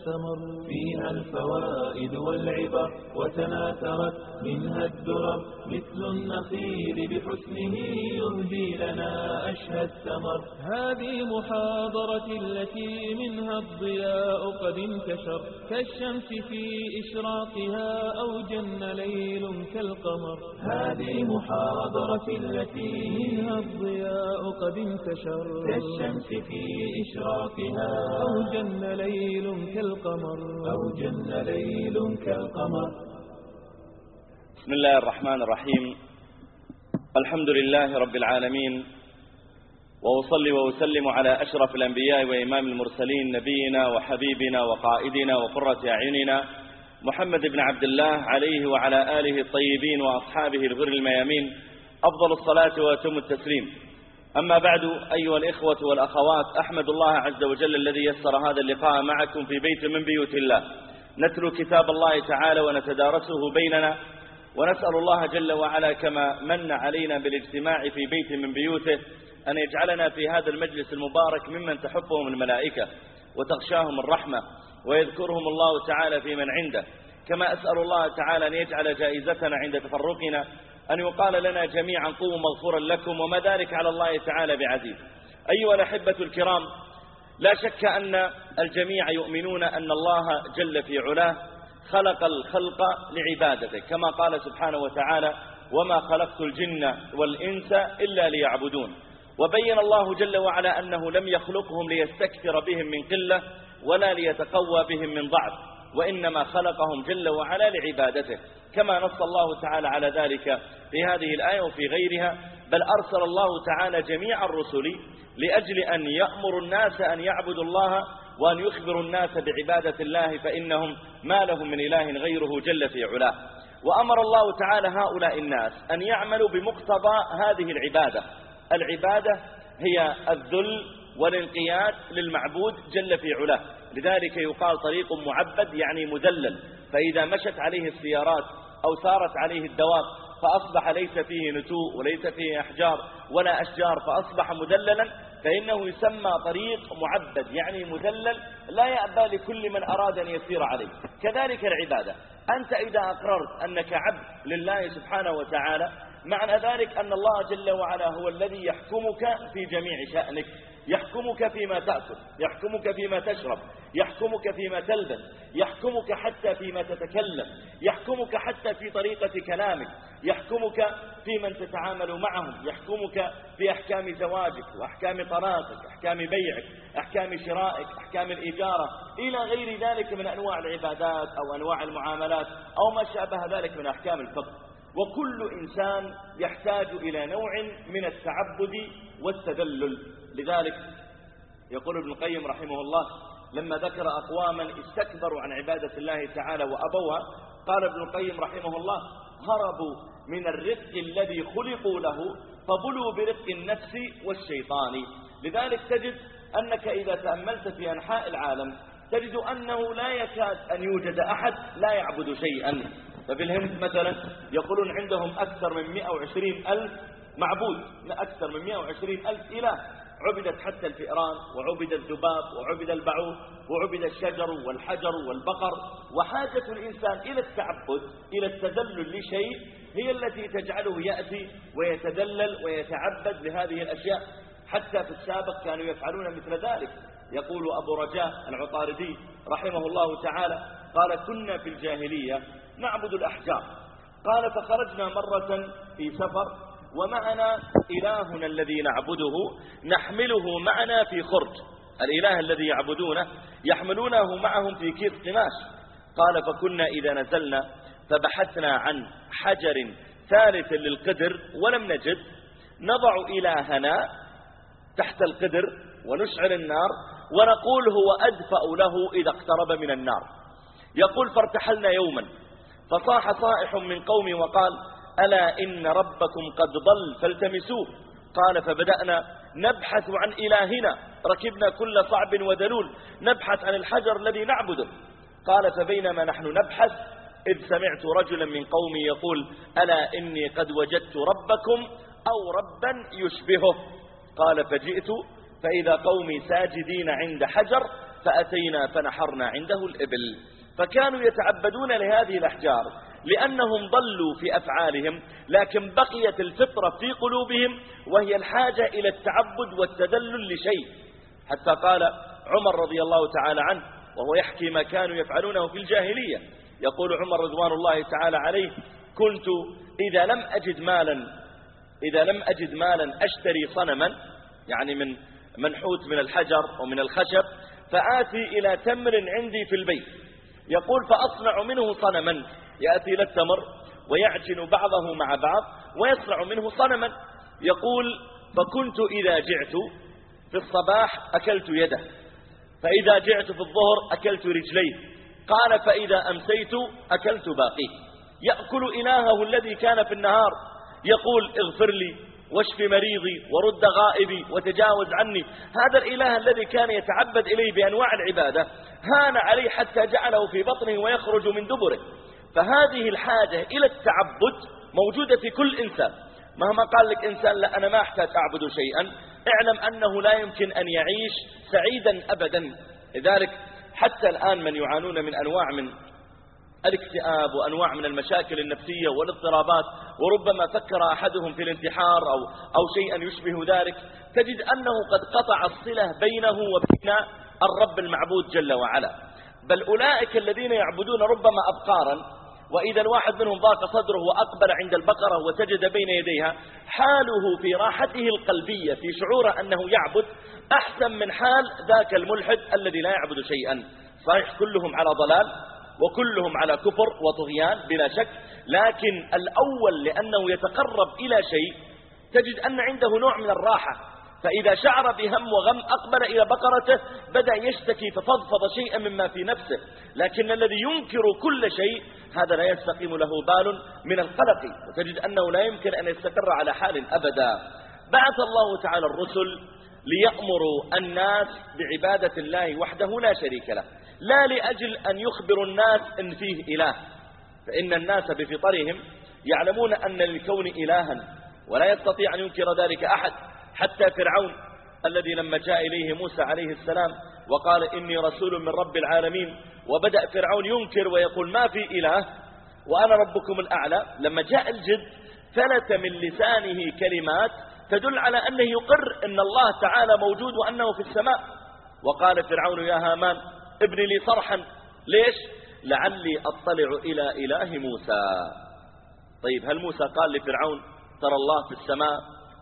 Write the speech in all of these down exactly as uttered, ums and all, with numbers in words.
الثمر. فيها الفوائد والعبر وتناثرت منها الدرر، مثل النخيل بحسنه يهدي لنا أشهى الثمر. هذه محاضرة التي منها الضياء قد انتشر، كالشمس في إشراقها أو جن ليل كالقمر. هذه محاضرة التي منها الضياء قد انتشر، كالشمس في إشراقها أو جن ليل كالقمر، أو جن ليل كالقمر. بسم الله الرحمن الرحيم. الحمد لله رب العالمين، وأصلي وأسلم على أشرف الأنبياء وإمام المرسلين، نبينا وحبيبنا وقائدنا وقرة أعيننا محمد بن عبد الله، عليه وعلى آله الطيبين وأصحابه الغر الميامين أفضل الصلاة وأتم التسليم. أما بعد، أيها الإخوة والأخوات، أحمد الله عز وجل الذي يسر هذا اللقاء معكم في بيت من بيوت الله، نتلو كتاب الله تعالى ونتدارسه بيننا، ونسأل الله جل وعلا كما من علينا بالاجتماع في بيت من بيوته أن يجعلنا في هذا المجلس المبارك ممن تحفهم الملائكة وتغشاهم الرحمة ويذكرهم الله تعالى في من عنده. كما أسأل الله تعالى أن يجعل جائزتنا عند تفرقنا أن يقال لنا جميعا قوموا مغفورا لكم، وما ذلك على الله تعالى بعزيز. أيها الأحبة الكرام، لا شك أن الجميع يؤمنون أن الله جل في علاه خلق الخلق لعبادته، كما قال سبحانه وتعالى: وما خلقت الجن والإنس إلا ليعبدون. وبين الله جل وعلا أنه لم يخلقهم ليستكثر بهم من قلة ولا ليتقوى بهم من ضعف، وإنما خلقهم جل وعلا لعبادته، كما نص الله تعالى على ذلك في هذه الآية وفي غيرها. بل أرسل الله تعالى جميع الرسل لأجل أن يأمر الناس أن يعبدوا الله وأن يخبروا الناس بعبادة الله، فإنهم ما لهم من إله غيره جل في علاه. وأمر الله تعالى هؤلاء الناس أن يعملوا بمقتضى هذه العبادة. العبادة هي الذل والانقياد للمعبود جل في علاه، لذلك يقال طريق معبد يعني مذلل، فإذا مشت عليه السيارات أو سارت عليه الدواب فأصبح ليس فيه نتوء وليس فيه أحجار ولا أشجار فأصبح مذللا، فإنه يسمى طريق معبد يعني مذلل، لا يأبى لكل من أراد أن يسير عليه. كذلك العبادة، أنت إذا أقررت أنك عبد لله سبحانه وتعالى، معنى ذلك أن الله جل وعلا هو الذي يحكمك في جميع شأنك، يحكمك فيما تأكل، يحكمك فيما تشرب، يحكمك فيما تلبس، يحكمك حتى فيما تتكلم، يحكمك حتى في طريقة كلامك، يحكمك في من تتعامل معهم، يحكمك في أحكام زواجك وأحكام طلاقك، أحكام بيعك، أحكام شرائك، أحكام الإجارة، إلى غير ذلك من أنواع العبادات أو أنواع المعاملات أو ما شابه ذلك من أحكام الفقه. وكل إنسان يحتاج إلى نوع من التعبد والتذلل. لذلك يقول ابن القيم رحمه الله لما ذكر أقواما استكبروا عن عبادة الله تعالى وأبوها، قال ابن القيم رحمه الله: هربوا من الرزق الذي خلقوا له فبلوا برزق النفس والشيطان. لذلك تجد أنك إذا تأملت في أنحاء العالم تجد أنه لا يكاد أن يوجد أحد لا يعبد شيئا. ففي الهند مثلا يقولون عندهم أكثر من مئة وعشرين ألف معبود، أكثر من مئة وعشرين ألف إله، عبدت حتى الفئران وعبد الذباب وعبد البعوض وعبد الشجر والحجر والبقر. وحاجة الإنسان إلى التعبد، إلى التذلل لشيء، هي التي تجعله يأتي ويتذلل ويتعبد لهذه الأشياء. حتى في السابق كانوا يفعلون مثل ذلك. يقول أبو رجاء العطاردي رحمه الله تعالى قال: كنا في الجاهلية نعبد الأحجار. قال: فخرجنا مرة في سفر ومعنا إلهنا الذي نعبده نحمله معنا في خرج، الإله الذي يعبدونه يحملونه معهم في كيس قماش. قال: فكنا إذا نزلنا فبحثنا عن حجر ثالث للقدر ولم نجد، نضع إلهنا تحت القدر ونشعل النار ونقول هو أدفأ له إذا اقترب من النار. يقول: فارتحلنا يوما فصاح صائح من قوم وقال: ألا إن ربكم قد ضل فالتمسوه. قال: فبدأنا نبحث عن إلهنا، ركبنا كل صعب وذلول نبحث عن الحجر الذي نعبده. قال: فبينما نحن نبحث إذ سمعت رجلا من قومي يقول: ألا إني قد وجدت ربكم أو ربا يشبهه. قال: فجئت فإذا قومي ساجدين عند حجر فأتينا فنحرنا عنده الإبل. فكانوا يتعبدون لهذه الأحجار لأنهم ضلوا في أفعالهم، لكن بقيت الفطرة في قلوبهم وهي الحاجة إلى التعبد والتذلل لشيء. حتى قال عمر رضي الله تعالى عنه وهو يحكي ما كانوا يفعلونه في الجاهلية، يقول عمر رضوان الله تعالى عليه: كنت إذا لم أجد مالا إذا لم أجد مالا أشتري صنما، يعني من منحوت من الحجر ومن الخشب، فآتي إلى تمر عندي في البيت، يقول فأصنع منه صنما، يأتي إلى التمر ويعجن بعضه مع بعض ويصنع منه صنما. يقول فكنت إذا جعت في الصباح أكلت يده، فإذا جعت في الظهر أكلت رجليه، قال فإذا أمسيت أكلت باقيه. يأكل إلهه الذي كان في النهار، يقول اغفر لي واشف مريضي ورد غائبي وتجاوز عني. هذا الإله الذي كان يتعبد إليه بأنواع العبادة هان عليه حتى جعله في بطنه ويخرج من دبره. فهذه الحاجة إلى التعبد موجودة في كل إنسان. مهما قال لك إنسان لا أنا ما أحتاج أعبد شيئا، اعلم أنه لا يمكن أن يعيش سعيدا أبدا. لذلك حتى الآن من يعانون من أنواع من الاكتئاب وأنواع من المشاكل النفسية والاضطرابات، وربما فكر أحدهم في الانتحار أو, أو شيئا يشبه ذلك، تجد أنه قد قطع الصلة بينه وبين الرب المعبود جل وعلا. بل أولئك الذين يعبدون ربما أبقارا، وإذا الواحد منهم ضاق صدره وأقبل عند البقرة وسجد بين يديها، حاله في راحته القلبية في شعوره أنه يعبد أحسن من حال ذاك الملحد الذي لا يعبد شيئا. صحيح كلهم على ضلال وكلهم على كفر وطغيان بلا شك، لكن الأول لأنه يتقرب إلى شيء تجد أن عنده نوع من الراحة، فإذا شعر بهم وغم أقبل إلى بقرته بدأ يشتكي ففضفض شيئا مما في نفسه. لكن الذي ينكر كل شيء هذا لا يستقيم له بال من القلق، وتجد أنه لا يمكن أن يستقر على حال أبدا. بعث الله تعالى الرسل ليأمروا الناس بعبادة الله وحده لا شريك له، لا لأجل أن يخبروا الناس إن فيه إله، فإن الناس بفطرهم يعلمون أن للكون إلها ولا يستطيع أن ينكر ذلك أحد. حتى فرعون الذي لما جاء إليه موسى عليه السلام وقال إني رسول من رب العالمين، وبدأ فرعون ينكر ويقول ما في إله وأنا ربكم الأعلى، لما جاء الجد فلت من لسانه كلمات تدل على أنه يقر أن الله تعالى موجود وأنه في السماء. وقال فرعون يا هامان ابن لي صرحا، ليش؟ لعلي أطلع إلى إله موسى. طيب هل موسى قال لفرعون ترى الله في السماء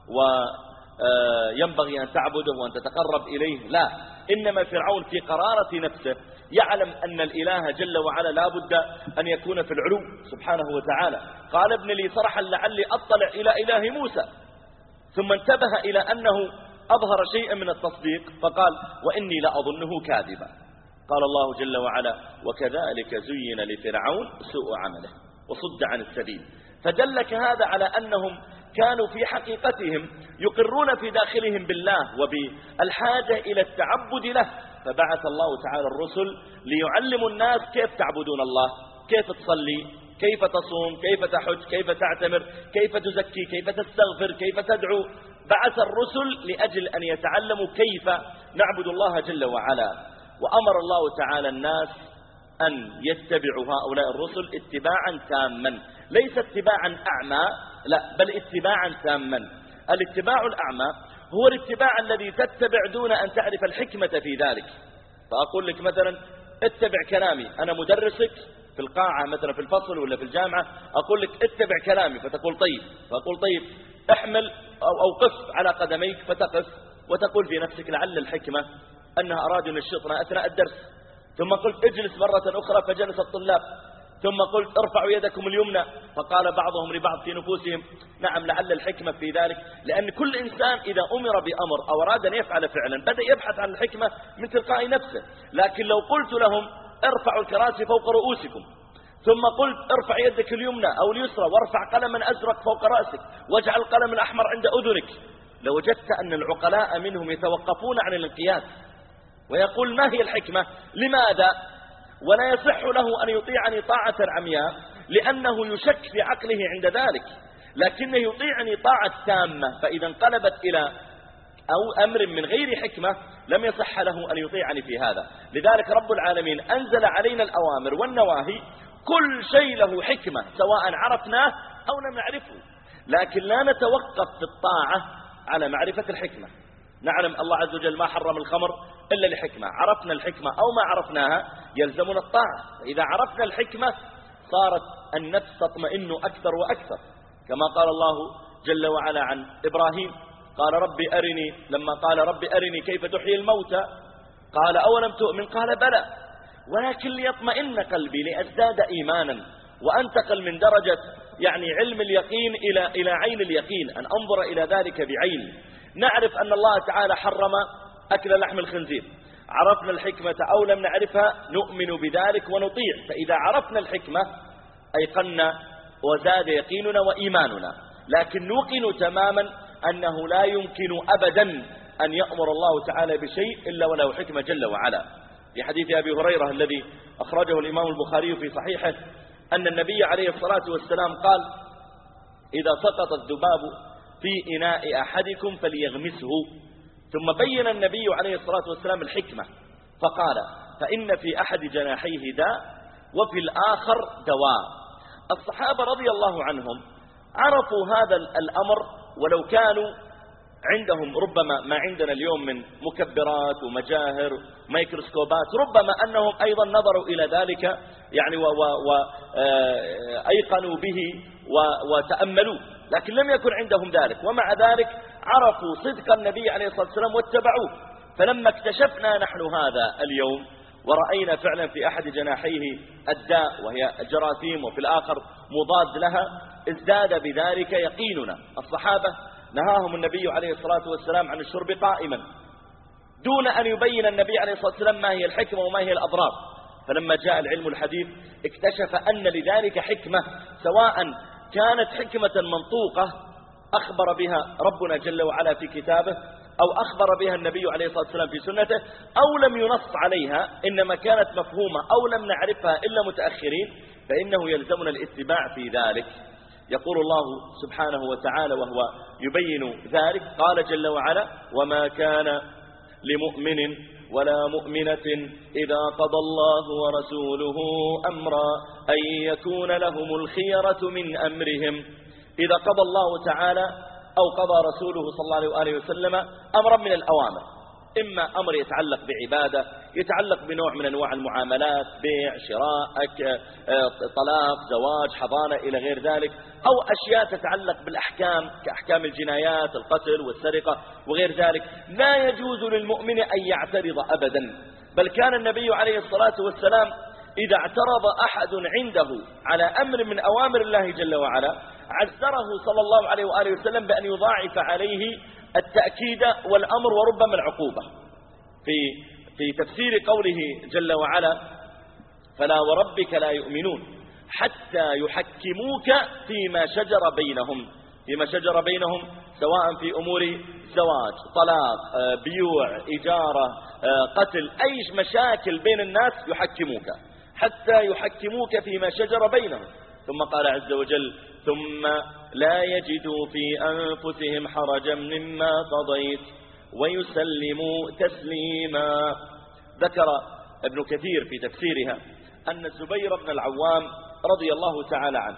وينبغي أن تعبده وأن تتقرب إليه؟ لا، إنما فرعون في قرارة نفسه يعلم أن الإله جل وعلا لا بد أن يكون في العلو سبحانه وتعالى. قال ابن لي صرحا لعلي أطلع إلى إله موسى، ثم انتبه إلى أنه أظهر شيئا من التصديق فقال وإني لأظنه كاذبا. قال الله جل وعلا وكذلك زين لفرعون سوء عمله وصد عن السبيل. فدلك هذا على أنهم كانوا في حقيقتهم يقرون في داخلهم بالله وبالحاجة إلى التعبد له. فبعث الله تعالى الرسل ليعلموا الناس كيف تعبدون الله، كيف تصلي، كيف تصوم، كيف تحج، كيف تعتمر، كيف تزكي، كيف تستغفر، كيف تدعو. بعث الرسل لأجل أن يتعلموا كيف نعبد الله جل وعلا. وأمر الله تعالى الناس أن يتبعوا هؤلاء الرسل اتباعا تاما، ليس اتباعا أعمى، لا بل اتباعا تاما. الاتباع الأعمى هو الاتباع الذي تتبع دون أن تعرف الحكمة في ذلك. فأقول لك مثلا اتبع كلامي، أنا مدرسك في القاعة مثلا في الفصل ولا في الجامعة، أقول لك اتبع كلامي فتقول طيب، فأقول طيب احمل أو, أو قف على قدميك فتقف، وتقول في نفسك لعل الحكمة أنها أرادوا ينشطنا أثناء الدرس. ثم قلت اجلس مرة أخرى فجلس الطلاب، ثم قلت ارفعوا يدكم اليمنى، فقال بعضهم لبعض في نفوسهم نعم لعل الحكمة في ذلك. لأن كل إنسان إذا أمر بأمر أو أراد أن يفعل فعلا بدأ يبحث عن الحكمة من تلقاء نفسه. لكن لو قلت لهم ارفعوا الكراسي فوق رؤوسكم، ثم قلت ارفع يدك اليمنى أو اليسرى وارفع قلما أزرق فوق رأسك واجعل القلم الأحمر عند أذنك، لوجدت أن العقلاء منهم يتوقفون عن الانقياد ويقول ما هي الحكمة؟ لماذا؟ ولا يصح له أن يطيعني طاعة عمياء لأنه يشك في عقله عند ذلك، لكنه يطيعني طاعة تامة. فإذا انقلبت إلى أو أمر من غير حكمة لم يصح له أن يطيعني في هذا. لذلك رب العالمين أنزل علينا الأوامر والنواهي كل شيء له حكمة سواء عرفناه أو لم نعرفه، لكن لا نتوقف في الطاعة على معرفة الحكمة. نعلم الله عز وجل ما حرم الخمر إلا لحكمة، عرفنا الحكمة أو ما عرفناها يلزمنا الطاعة. إذا عرفنا الحكمة صارت النفس تطمئن أكثر وأكثر، كما قال الله جل وعلا عن إبراهيم قال رب أرني، لما قال رب أرني كيف تحيي الموتى قال أولم تؤمن قال بلى ولكن ليطمئن قلبي لأزداد إيمانا، وأنتقل من درجة يعني علم اليقين إلى إلى عين اليقين، أن أنظر إلى ذلك بعيني. نعرف أن الله تعالى حرم أكل لحم الخنزير، عرفنا الحكمة أو لم نعرفها نؤمن بذلك ونطيع. فإذا عرفنا الحكمة أيقنا وزاد يقيننا وإيماننا، لكن نوقن تماما أنه لا يمكن أبدا أن يأمر الله تعالى بشيء إلا وله حكمة جل وعلا. في حديث أبي هريرة الذي أخرجه الإمام البخاري في صحيحه أن النبي عليه الصلاة والسلام قال إذا سقط الذباب في إناء أحدكم فليغمسه، ثم بين النبي عليه الصلاة والسلام الحكمة فقال فإن في أحد جناحيه داء وفي الآخر دواء. الصحابة رضي الله عنهم عرفوا هذا الأمر، ولو كانوا عندهم ربما ما عندنا اليوم من مكبرات ومجاهر وميكروسكوبات ربما أنهم أيضا نظروا إلى ذلك يعني وأيقنوا به وتأملوا، لكن لم يكن عندهم ذلك، ومع ذلك عرفوا صدق النبي عليه الصلاة والسلام واتبعوه. فلما اكتشفنا نحن هذا اليوم ورأينا فعلا في أحد جناحيه الداء وهي الجراثيم وفي الآخر مضاد لها ازداد بذلك يقيننا. الصحابة نهاهم النبي عليه الصلاة والسلام عن الشرب قائما دون أن يبين النبي عليه الصلاة والسلام ما هي الحكمة وما هي الأضرار. فلما جاء العلم الحديث اكتشف أن لذلك حكمة، سواء كانت حكمة منطوقة أخبر بها ربنا جل وعلا في كتابه أو أخبر بها النبي عليه الصلاة والسلام في سنته، أو لم ينص عليها إنما كانت مفهومة أو لم نعرفها إلا متأخرين، فإنه يلزمنا الاتباع في ذلك. يقول الله سبحانه وتعالى وهو يبين ذلك قال جل وعلا وما كان لمؤمن ولا مؤمنة إذا قضى الله ورسوله أمرا أن يكون لهم الخيرة من أمرهم. إذا قضى الله تعالى أو قضى رسوله صلى الله عليه وآله وسلم أمرا من الأوامر، إما أمر يتعلق بعبادة، يتعلق بنوع من أنواع المعاملات، بيع، شراء، طلاق، زواج، حضانة إلى غير ذلك، أو أشياء تتعلق بالأحكام كأحكام الجنايات، القتل والسرقة وغير ذلك، لا يجوز للمؤمن أن يعترض أبدا. بل كان النبي عليه الصلاة والسلام إذا اعترض أحد عنده على أمر من أوامر الله جل وعلا عذره صلى الله عليه وآله وسلم بأن يضاعف عليه التأكيد والأمر وربما العقوبة. في في تفسير قوله جل وعلا فلا وربك لا يؤمنون حتى يحكموك فيما شجر بينهم، فيما شجر بينهم سواء في أمور زواج، طلاق، بيوع، إجارة، قتل، أي مشاكل بين الناس يحكموك حتى يحكموك فيما شجر بينهم. ثم قال عز وجل ثم لا يجدوا في أنفسهم حرجا مما قضيت ويسلموا تسليما. ذكر ابن كثير في تفسيرها أن الزبير بن العوام رضي الله تعالى عنه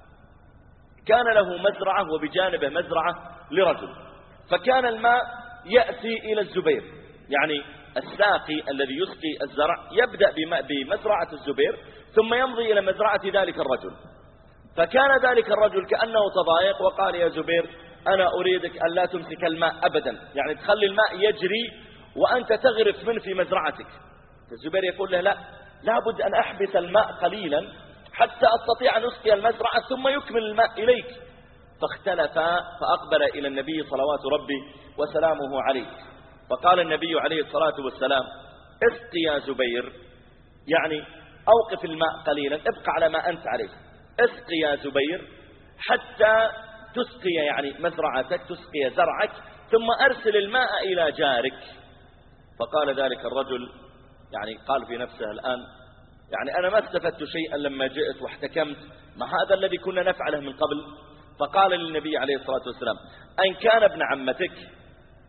كان له مزرعة وبجانبه مزرعة لرجل، فكان الماء يأتي إلى الزبير، يعني الساقي الذي يسقي الزرع يبدأ بمزرعة الزبير ثم يمضي إلى مزرعة ذلك الرجل. فكان ذلك الرجل كأنه تضايق وقال يا زبير أنا أريدك أن لا تمسك الماء أبدا، يعني تخلي الماء يجري وأنت تغرف منه في مزرعتك. الزبير يقول له لا، لابد أن أحبس الماء قليلا حتى أستطيع أن أسقي المزرعة ثم يكمل الماء إليك. فاختلفا فأقبل إلى النبي صلوات ربي وسلامه عليه، فقال النبي عليه الصلاة والسلام اسقي يا زبير، يعني أوقف الماء قليلا، ابقى على ما أنت عليه، اسقي يا زبير حتى تسقي يعني مزرعتك، تسقي زرعك، ثم أرسل الماء إلى جارك. فقال ذلك الرجل يعني قال في نفسه الآن يعني أنا ما استفدت شيئا لما جئت واحتكمت، ما هذا الذي كنا نفعله من قبل. فقال للنبي عليه الصلاة والسلام أن كان ابن عمتك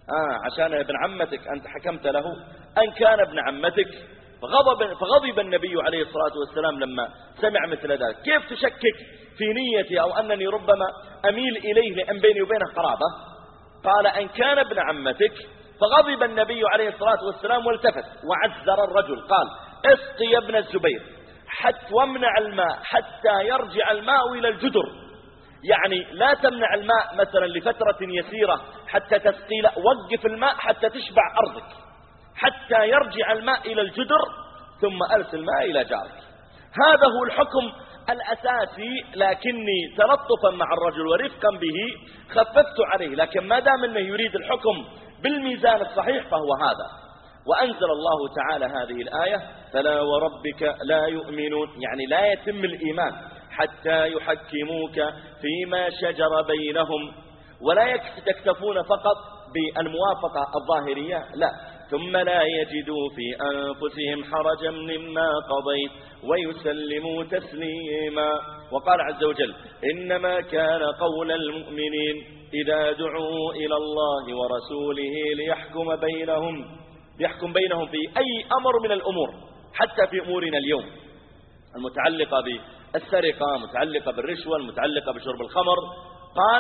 آه عشان ابن عمتك أنت حكمت له أن كان ابن عمتك. فغضب, فغضب النبي عليه الصلاة والسلام لما سمع مثل ذلك. كيف تشكك في نيتي أو أنني ربما أميل إليه لأن بيني وبينه قرابة؟ قال أن كان ابن عمتك. فغضب النبي عليه الصلاة والسلام والتفت وعذر الرجل قال اسقي يا ابن الزبير حتى وامنع الماء حتى يرجع الماء إلى الجدر. يعني لا تمنع الماء مثلا لفترة يسيرة حتى تسقي، لا، وقف الماء حتى تشبع أرضك حتى يرجع الماء إلى الجدر ثم أرسل الماء إلى جارك. هذا هو الحكم الأساسي، لكني تلطفا مع الرجل ورفقا به خففت عليه، لكن ما دام أنه يريد الحكم بالميزان الصحيح فهو هذا. وأنزل الله تعالى هذه الآية فلا وربك لا يؤمنون، يعني لا يتم الإيمان حتى يحكموك فيما شجر بينهم، ولا يكتفون فقط بالموافقة الظاهرية، لا، ثم لا يجدوا في أنفسهم حرجا مما قضيت ويسلموا تسليما. وقال عز وجل إنما كان قول المؤمنين إذا دعوا إلى الله ورسوله ليحكم بينهم ليحكم بينهم في أي أمر من الأمور، حتى في أمورنا اليوم المتعلقة بالسرقة، متعلقة بالرشوة، المتعلقة بشرب الخمر. قال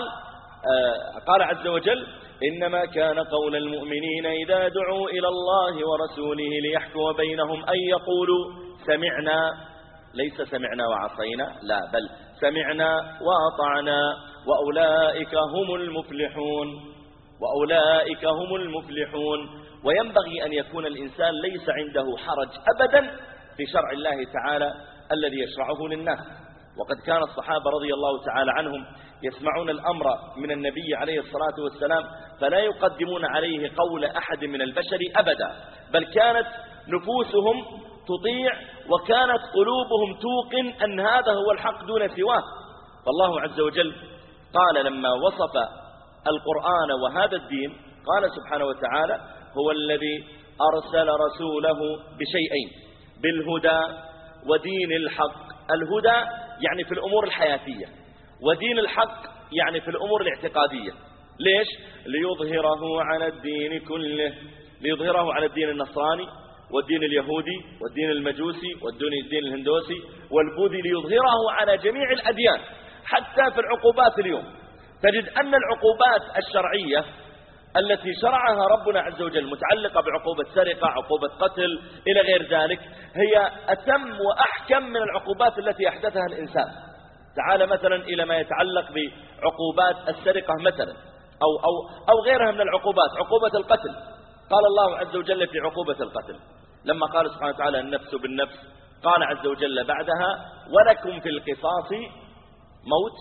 آه قال عز وجل إنما كان قول المؤمنين إذا دعوا إلى الله ورسوله ليحكم بينهم أن يقولوا سمعنا، ليس سمعنا وعصينا، لا، بل سمعنا وأطعنا وأولئك هم المفلحون وأولئك هم المفلحون. وينبغي أن يكون الإنسان ليس عنده حرج أبدا في شرع الله تعالى الذي يشرعه للناس. وقد كان الصحابة رضي الله تعالى عنهم يسمعون الأمر من النبي عليه الصلاة والسلام فلا يقدمون عليه قول أحد من البشر أبدا، بل كانت نفوسهم تطيع وكانت قلوبهم توقن أن هذا هو الحق دون سواه. فالله عز وجل قال لما وصف القرآن وهذا الدين قال سبحانه وتعالى هو الذي أرسل رسوله بشيئين، بالهدى ودين الحق. الهدى يعني في الأمور الحياتية، ودين الحق يعني في الأمور الاعتقادية. ليش؟ ليظهره على الدين كله، ليظهره على الدين النصراني والدين اليهودي والدين المجوسي والدين الهندوسي والبوذي، ليظهره على جميع الأديان. حتى في العقوبات اليوم تجد أن العقوبات الشرعية التي شرعها ربنا عز وجل متعلقة بعقوبة سرقة، عقوبة قتل إلى غير ذلك، هي أتم وأحكم من العقوبات التي أحدثها الإنسان. تعال مثلا إلى ما يتعلق بعقوبات السرقة مثلا أو, أو, أو غيرها من العقوبات، عقوبة القتل. قال الله عز وجل في عقوبة القتل لما قال سبحانه وتعالى النفس بالنفس، قال عز وجل بعدها ولكم في القصاص موت.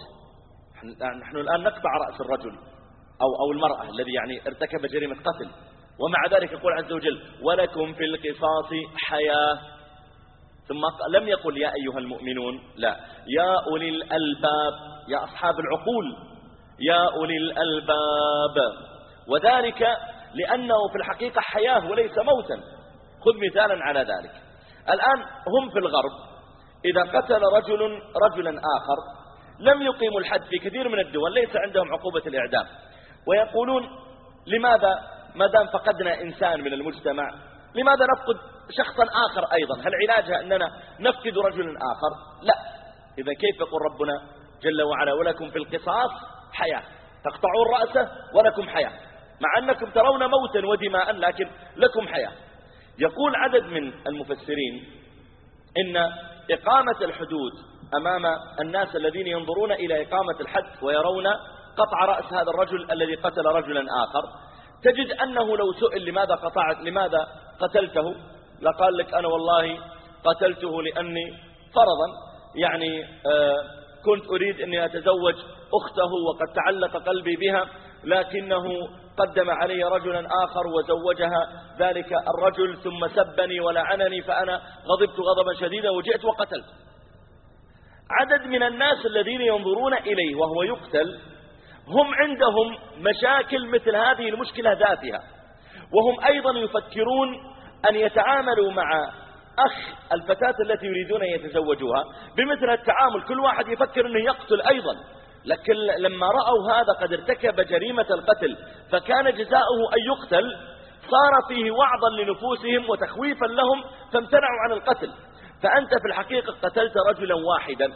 نحن الآن نقطع رأس الرجل أو, أو المرأة الذي يعني ارتكب جريمة قتل، ومع ذلك يقول عز وجل ولكم في القصاص حياة. ثم لم يقل يا أيها المؤمنون، لا، يا أولي الألباب، يا أصحاب العقول، يا أولي الألباب. وذلك لأنه في الحقيقة حياة وليس موتا. خذ مثالا على ذلك. الآن هم في الغرب إذا قتل رجل رجلا آخر لم يقيموا الحد في كثير من الدول، ليس عندهم عقوبة الإعدام، ويقولون لماذا ما دام فقدنا إنسان من المجتمع لماذا نفقد شخصا آخر أيضا؟ هل علاجها أننا نفقد رجلا آخر؟ لا. إذا كيف يقول ربنا جل وعلا ولكم في القصاص حياة، تقطعون رأسه ولكم حياة، مع أنكم ترون موتا ودماء لكن لكم حياة. يقول عدد من المفسرين إن إقامة الحدود أمام الناس الذين ينظرون إلى إقامة الحد ويرون قطع رأس هذا الرجل الذي قتل رجلا آخر، تجد أنه لو سئل لماذا قطعت لماذا قتلته لقال لك أنا والله قتلته لأني فرضا يعني آه كنت أريد أني أتزوج أخته وقد تعلق قلبي بها، لكنه قدم علي رجلا آخر وزوجها ذلك الرجل ثم سبني ولعنني فأنا غضبت غضبا شديدا وجئت وقتلت. عدد من الناس الذين ينظرون إليه وهو يقتل هم عندهم مشاكل مثل هذه المشكلة ذاتها، وهم أيضا يفكرون أن يتعاملوا مع أخ الفتاة التي يريدون أن يتزوجوها بمثل التعامل. كل واحد يفكر أنه يقتل أيضا، لكن لما رأوا هذا قد ارتكب جريمة القتل فكان جزاؤه أن يقتل صار فيه وعظا لنفوسهم وتخويفا لهم فامتنعوا عن القتل. فأنت في الحقيقة قتلت رجلا واحدا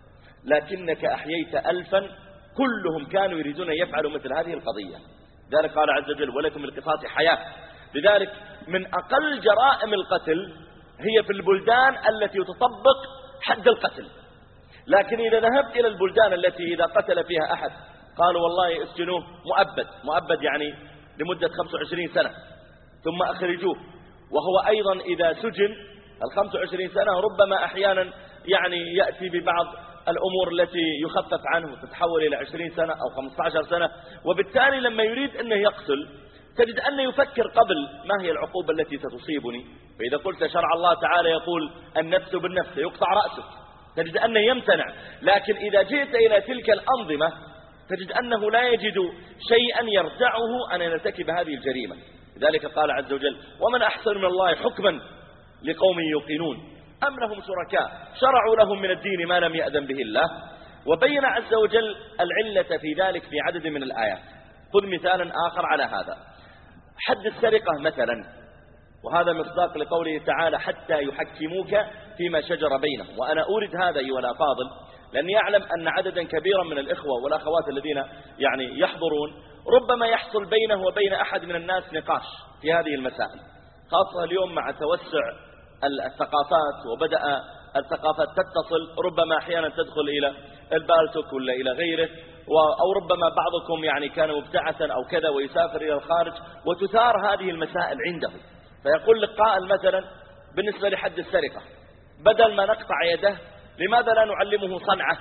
لكنك أحييت ألفا كلهم كانوا يريدون أن يفعلوا مثل هذه القضية. ذلك قال عز وجل ولكم القصاص حياة. لذلك من أقل جرائم القتل هي في البلدان التي تطبق حد القتل. لكن إذا ذهبت إلى البلدان التي إذا قتل فيها أحد قالوا والله اسجنوه مؤبد، مؤبد يعني لمدة خمس وعشرين سنة ثم أخرجوه، وهو أيضا إذا سجن الخمس وعشرين سنة ربما أحيانا يعني يأتي ببعض الأمور التي يخفف عنه تتحول إلى عشرين سنة أو خمسة عشر سنة، وبالتالي لما يريد أنه يقتل تجد أنه يفكر قبل ما هي العقوبة التي ستصيبني. فإذا قلت شرع الله تعالى يقول النفس بالنفس يقطع رأسك تجد أنه يمتنع. لكن إذا جئت إلى تلك الأنظمة تجد أنه لا يجد شيئا يرجعه أن يرتكب هذه الجريمة. لذلك قال عز وجل ومن أحسن من الله حكما لقوم يوقنون أم لهم شركاء شرعوا لهم من الدين ما لم يأذن به الله. وبين عز وجل العلة في ذلك في عدد من الآيات. خذ مثالا آخر على هذا، حد السرقة مثلا، وهذا مصداق لقوله تعالى حتى يحكموك فيما شجر بينهم. وأنا أورد هذا أيها الأفاضل لأني أعلم أن عددا كبيرا من الإخوة والأخوات الذين يعني يحضرون ربما يحصل بينه وبين أحد من الناس نقاش في هذه المسائل، خاصة اليوم مع توسع الثقافات وبدأ الثقافات تتصل، ربما أحيانا تدخل إلى البالتوك ولا إلى غيره، أو ربما بعضكم يعني كان مبتعثا أو كذا ويسافر إلى الخارج وتثار هذه المسائل عنده. فيقول لك قائل مثلا بالنسبة لحد السرقة بدل ما نقطع يده لماذا لا نعلمه صنعة؟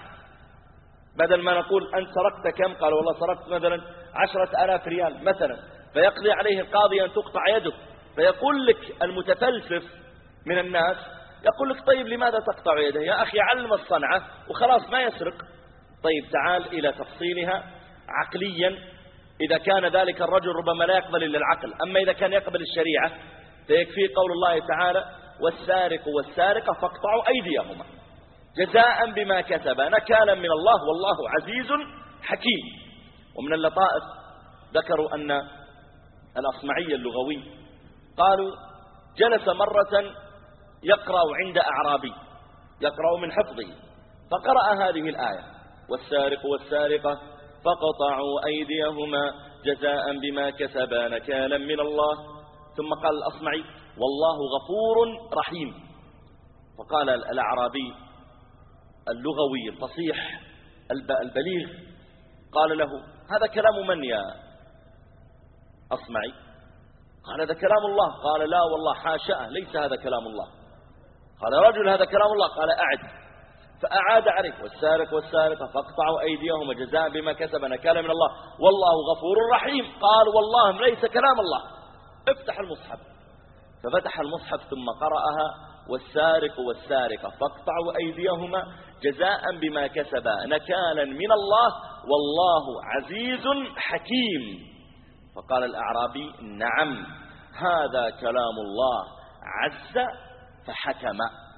بدل ما نقول أنت سرقت كم؟ قال والله سرقت مثلا عشرة آلاف ريال مثلا، فيقضي عليه القاضي أن تقطع يده. فيقول لك المتفلسف من الناس يقول لك طيب لماذا تقطع يده يا أخي؟ علم الصنعة وخلاص ما يسرق. طيب تعال إلى تفصيلها عقليا. إذا كان ذلك الرجل ربما لا يقبل إلا العقل، أما إذا كان يقبل الشريعة فيكفي قول الله تعالى والسارق والسارقة فاقطعوا أيديهما جزاء بما كسبا نكالا من الله والله عزيز حكيم. ومن اللطائف ذكروا أن الأصمعي اللغوي قالوا جلس مرة يقرأ عند أعرابي يقرأ من حفظه فقرأ هذه الآية والسارق والسارقة فقطعوا أيديهما جزاء بما كسبا نكالا من الله. ثم قال الأصمعي والله غفور رحيم. فقال الأعرابي اللغوي الفصيح البليغ قال له هذا كلام من يا أصمعي؟ قال هذا كلام الله. قال لا والله حاشا ليس هذا كلام الله. قال رجل هذا كلام الله. قال أعد. فأعاد عليه والسارق والسارقة فاقطعوا أيديهما جزاء بما كسب نكالا من الله والله غفور رحيم. قال والله ليس كلام الله. افتح المصحف. ففتح المصحف ثم قرأها والسارق والسارقة فاقطعوا أيديهما جزاء بما كسبا نكالا من الله والله عزيز حكيم. فقال الأعرابي نعم هذا كلام الله عز فحكم.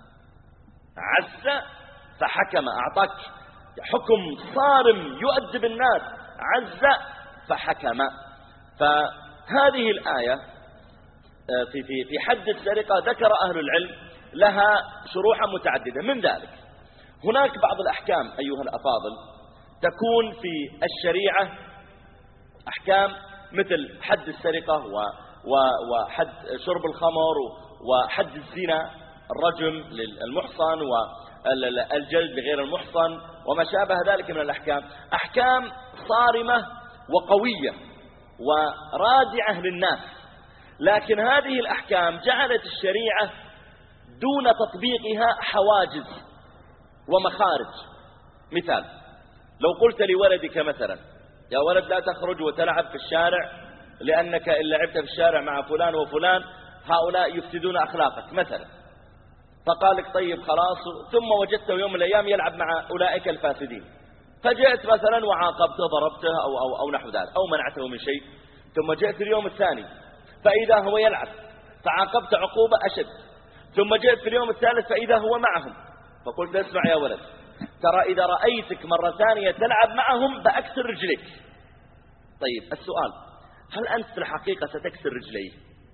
عز فحكم أعطاك حكم صارم يؤدب الناس. عز فحكم. فهذه الآية في في في حد السرقة ذكر أهل العلم لها شروحا متعددة. من ذلك هناك بعض الأحكام أيها الأفاضل تكون في الشريعة أحكام مثل حد السرقة وحد شرب الخمر وحد الزنا الرجم للمحصن والجلد لغير المحصن وما شابه ذلك من الأحكام. أحكام صارمة وقوية ورادعة للناس. لكن هذه الأحكام جعلت الشريعة دون تطبيقها حواجز ومخارج. مثال لو قلت لولدك مثلا يا ولد لا تخرج وتلعب في الشارع لأنك إن لعبت في الشارع مع فلان وفلان هؤلاء يفسدون أخلاقك مثلا، فقال لك طيب خلاص، ثم وجدته يوم من الأيام يلعب مع أولئك الفاسدين، فجئت مثلا وعاقبته ضربته أو, أو, أو نحو ذلك أو منعته من شيء، ثم جئت اليوم الثاني فإذا هو يلعب فعاقبت عقوبة أشد، ثم جئت في اليوم الثالث فإذا هو معهم فقلت اسمع يا ولد ترى إذا رأيتك مرة ثانية تلعب معهم بأكسر رجليك. طيب السؤال، هل أنت في الحقيقة ستكسر رجليه؟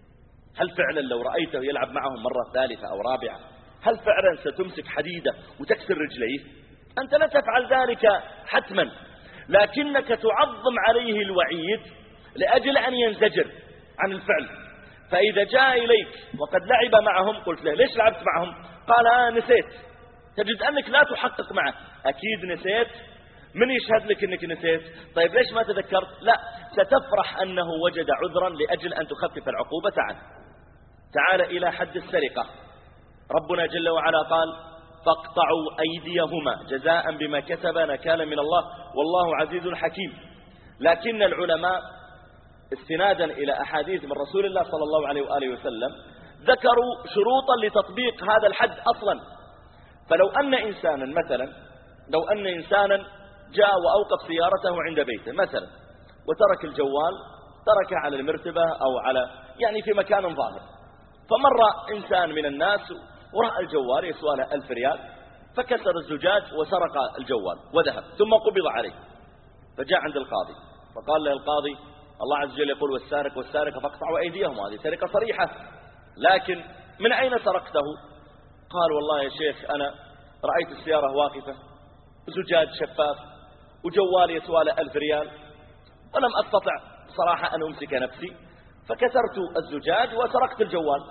هل فعلا لو رأيته يلعب معهم مرة ثالثة أو رابعة هل فعلا ستمسك حديدة وتكسر رجليه؟ أنت لا تفعل ذلك حتما، لكنك تعظم عليه الوعيد لأجل أن ينزجر عن الفعل. فإذا جاء إليك وقد لعب معهم قلت له ليش لعبت معهم؟ قال آه نسيت. تجد أنك لا تحقق معه، أكيد نسيت، من يشهد لك أنك نسيت؟ طيب ليش ما تذكرت؟ لا، ستفرح أنه وجد عذرا لأجل أن تخفف العقوبة عنه. تعال إلى حد السرقة، ربنا جل وعلا قال فاقطعوا أيديهما جزاء بما كسب نكالا من الله والله عزيز حكيم. لكن العلماء استنادا إلى أحاديث من رسول الله صلى الله عليه وآله وسلم ذكروا شروطا لتطبيق هذا الحد أصلا. فلو أن إنسانا مثلا لو أن إنسانا جاء وأوقف سيارته عند بيته مثلا وترك الجوال، تركه على المرتبة أو على يعني في مكان ظاهر، فمر إنسان من الناس ورأى الجوال يسوى له ألف ريال فكسر الزجاج وسرق الجوال وذهب ثم قبض عليه، فجاء عند القاضي فقال له القاضي الله عز وجل يقول والسارق والسارقة فاقطعوا أيديهم، هذه سرقة صريحة، لكن من أين سرقته؟ قال والله يا شيخ أنا رأيت السيارة واقفة زجاج شفاف وجوالي يسوى له ألف ريال ولم أستطع صراحة أن أمسك نفسي فكسرت الزجاج وسرقت الجوال.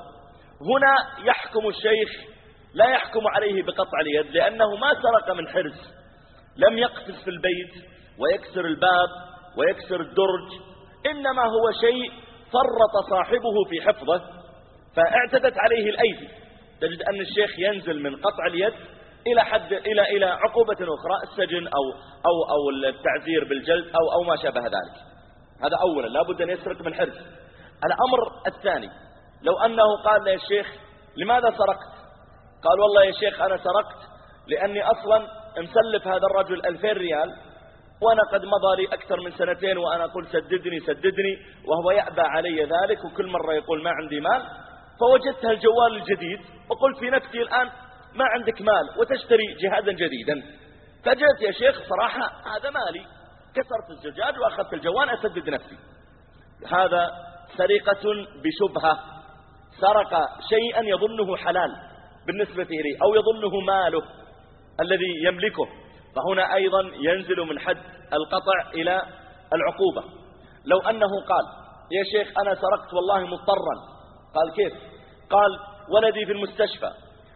هنا يحكم الشيخ لا يحكم عليه بقطع اليد، لأنه ما سرق من حرز، لم يقفز في البيت ويكسر الباب ويكسر الدرج، إنما هو شيء فرط صاحبه في حفظه فاعتدت عليه الأيدي. تجد أن الشيخ ينزل من قطع اليد إلى حد إلى إلى عقوبة أخرى، السجن أو أو أو التعزير بالجلد أو أو ما شابه ذلك. هذا أولا لا بد أن يسرق من حرز. الأمر الثاني، لو أنه قال يا شيخ لماذا سرقت؟ قال والله يا شيخ أنا سرقت لأني أصلا مسلف هذا الرجل ألفين ريال وأنا قد مضى لي أكثر من سنتين وأنا أقول سددني سددني وهو يأبى علي ذلك وكل مرة يقول ما عندي مال، فوجدت الجوال الجديد وقلت في نفسي الآن ما عندك مال وتشتري جهازا جديدا، فجأت يا شيخ صراحة هذا مالي، كسرت الزجاج وأخذت الجوال أسدد نفسي. هذا سرقة بشبهة، سرق شيئا يظنه حلال بالنسبة إليه أو يظنه ماله الذي يملكه، فهنا أيضا ينزل من حد القطع إلى العقوبة. لو أنه قال يا شيخ أنا سرقت والله مضطرا، قال كيف؟ قال ولدي في المستشفى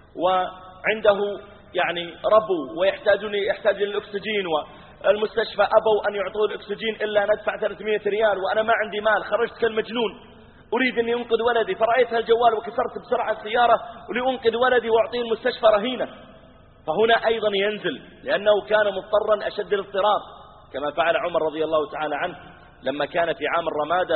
وعنده يعني ربو ويحتاجني يحتاج للأكسجين والمستشفى أبوا أن يعطوه الأكسجين إلا ندفع ثلاثمائة ريال وأنا ما عندي مال، خرجت كالمجنون أريد أن ينقذ ولدي فرأيت الجوال وكسرت بسرعة السيارة ولأنقذ ولدي وأعطيه المستشفى رهينة. فهنا أيضا ينزل لأنه كان مضطرا أشد الاضطرار، كما فعل عمر رضي الله تعالى عنه لما كان في عام الرمادة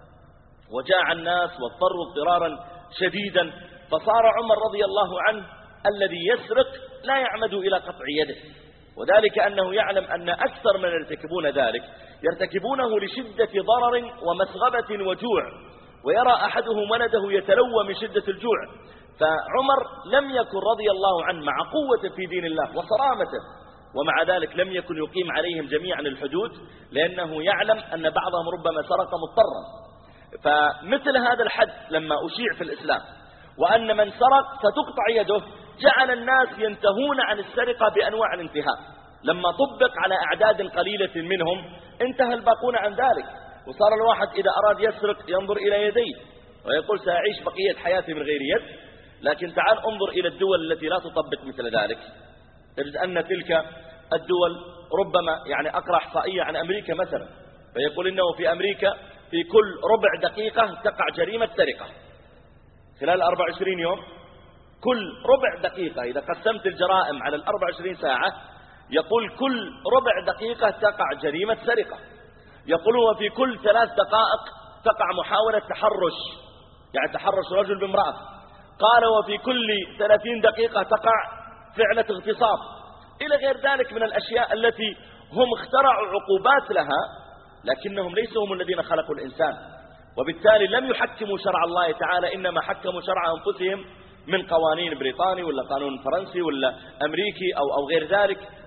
وجاع الناس واضطروا اضطرارا شديدا، فصار عمر رضي الله عنه الذي يسرق لا يعمد إلى قطع يده، وذلك أنه يعلم أن أكثر من يرتكبون ذلك يرتكبونه لشدة ضرر ومسغبة وجوع، ويرى أحدهم ولده يتلوى من شدة الجوع. فعمر لم يكن رضي الله عنه مع قوة في دين الله وصرامته ومع ذلك لم يكن يقيم عليهم جميعا الحدود، لأنه يعلم أن بعضهم ربما سرق مضطرا. فمثل هذا الحد لما أشيع في الإسلام وأن من سرق ستقطع يده جعل الناس ينتهون عن السرقة بأنواع الانتهاء. لما طبق على أعداد قليلة منهم انتهى الباقون عن ذلك، وصار الواحد إذا أراد يسرق ينظر إلى يديه ويقول سأعيش بقية حياتي من غير يد. لكن تعال انظر إلى الدول التي لا تطبق مثل ذلك، تجد أن تلك الدول ربما يعني أقرأ إحصائية عن أمريكا مثلا، فيقول إنه في أمريكا في كل ربع دقيقة تقع جريمة سرقة خلال أربع وعشرين يوم. كل ربع دقيقة إذا قسمت الجرائم على الأربع وعشرين ساعة يقول كل ربع دقيقة تقع جريمة سرقة. يقول وفي كل ثلاث دقائق تقع محاولة تحرش، يعني تحرش رجل بامرأة. قال وفي كل ثلاثين دقيقة تقع فعلة اغتصاب، إلى غير ذلك من الأشياء التي هم اخترعوا عقوبات لها، لكنهم ليسوا هم الذين خلقوا الإنسان، وبالتالي لم يحكموا شرع الله تعالى، إنما حكموا شرع أنفسهم من قوانين بريطاني ولا قانون فرنسي ولا أمريكي أو أو غير ذلك.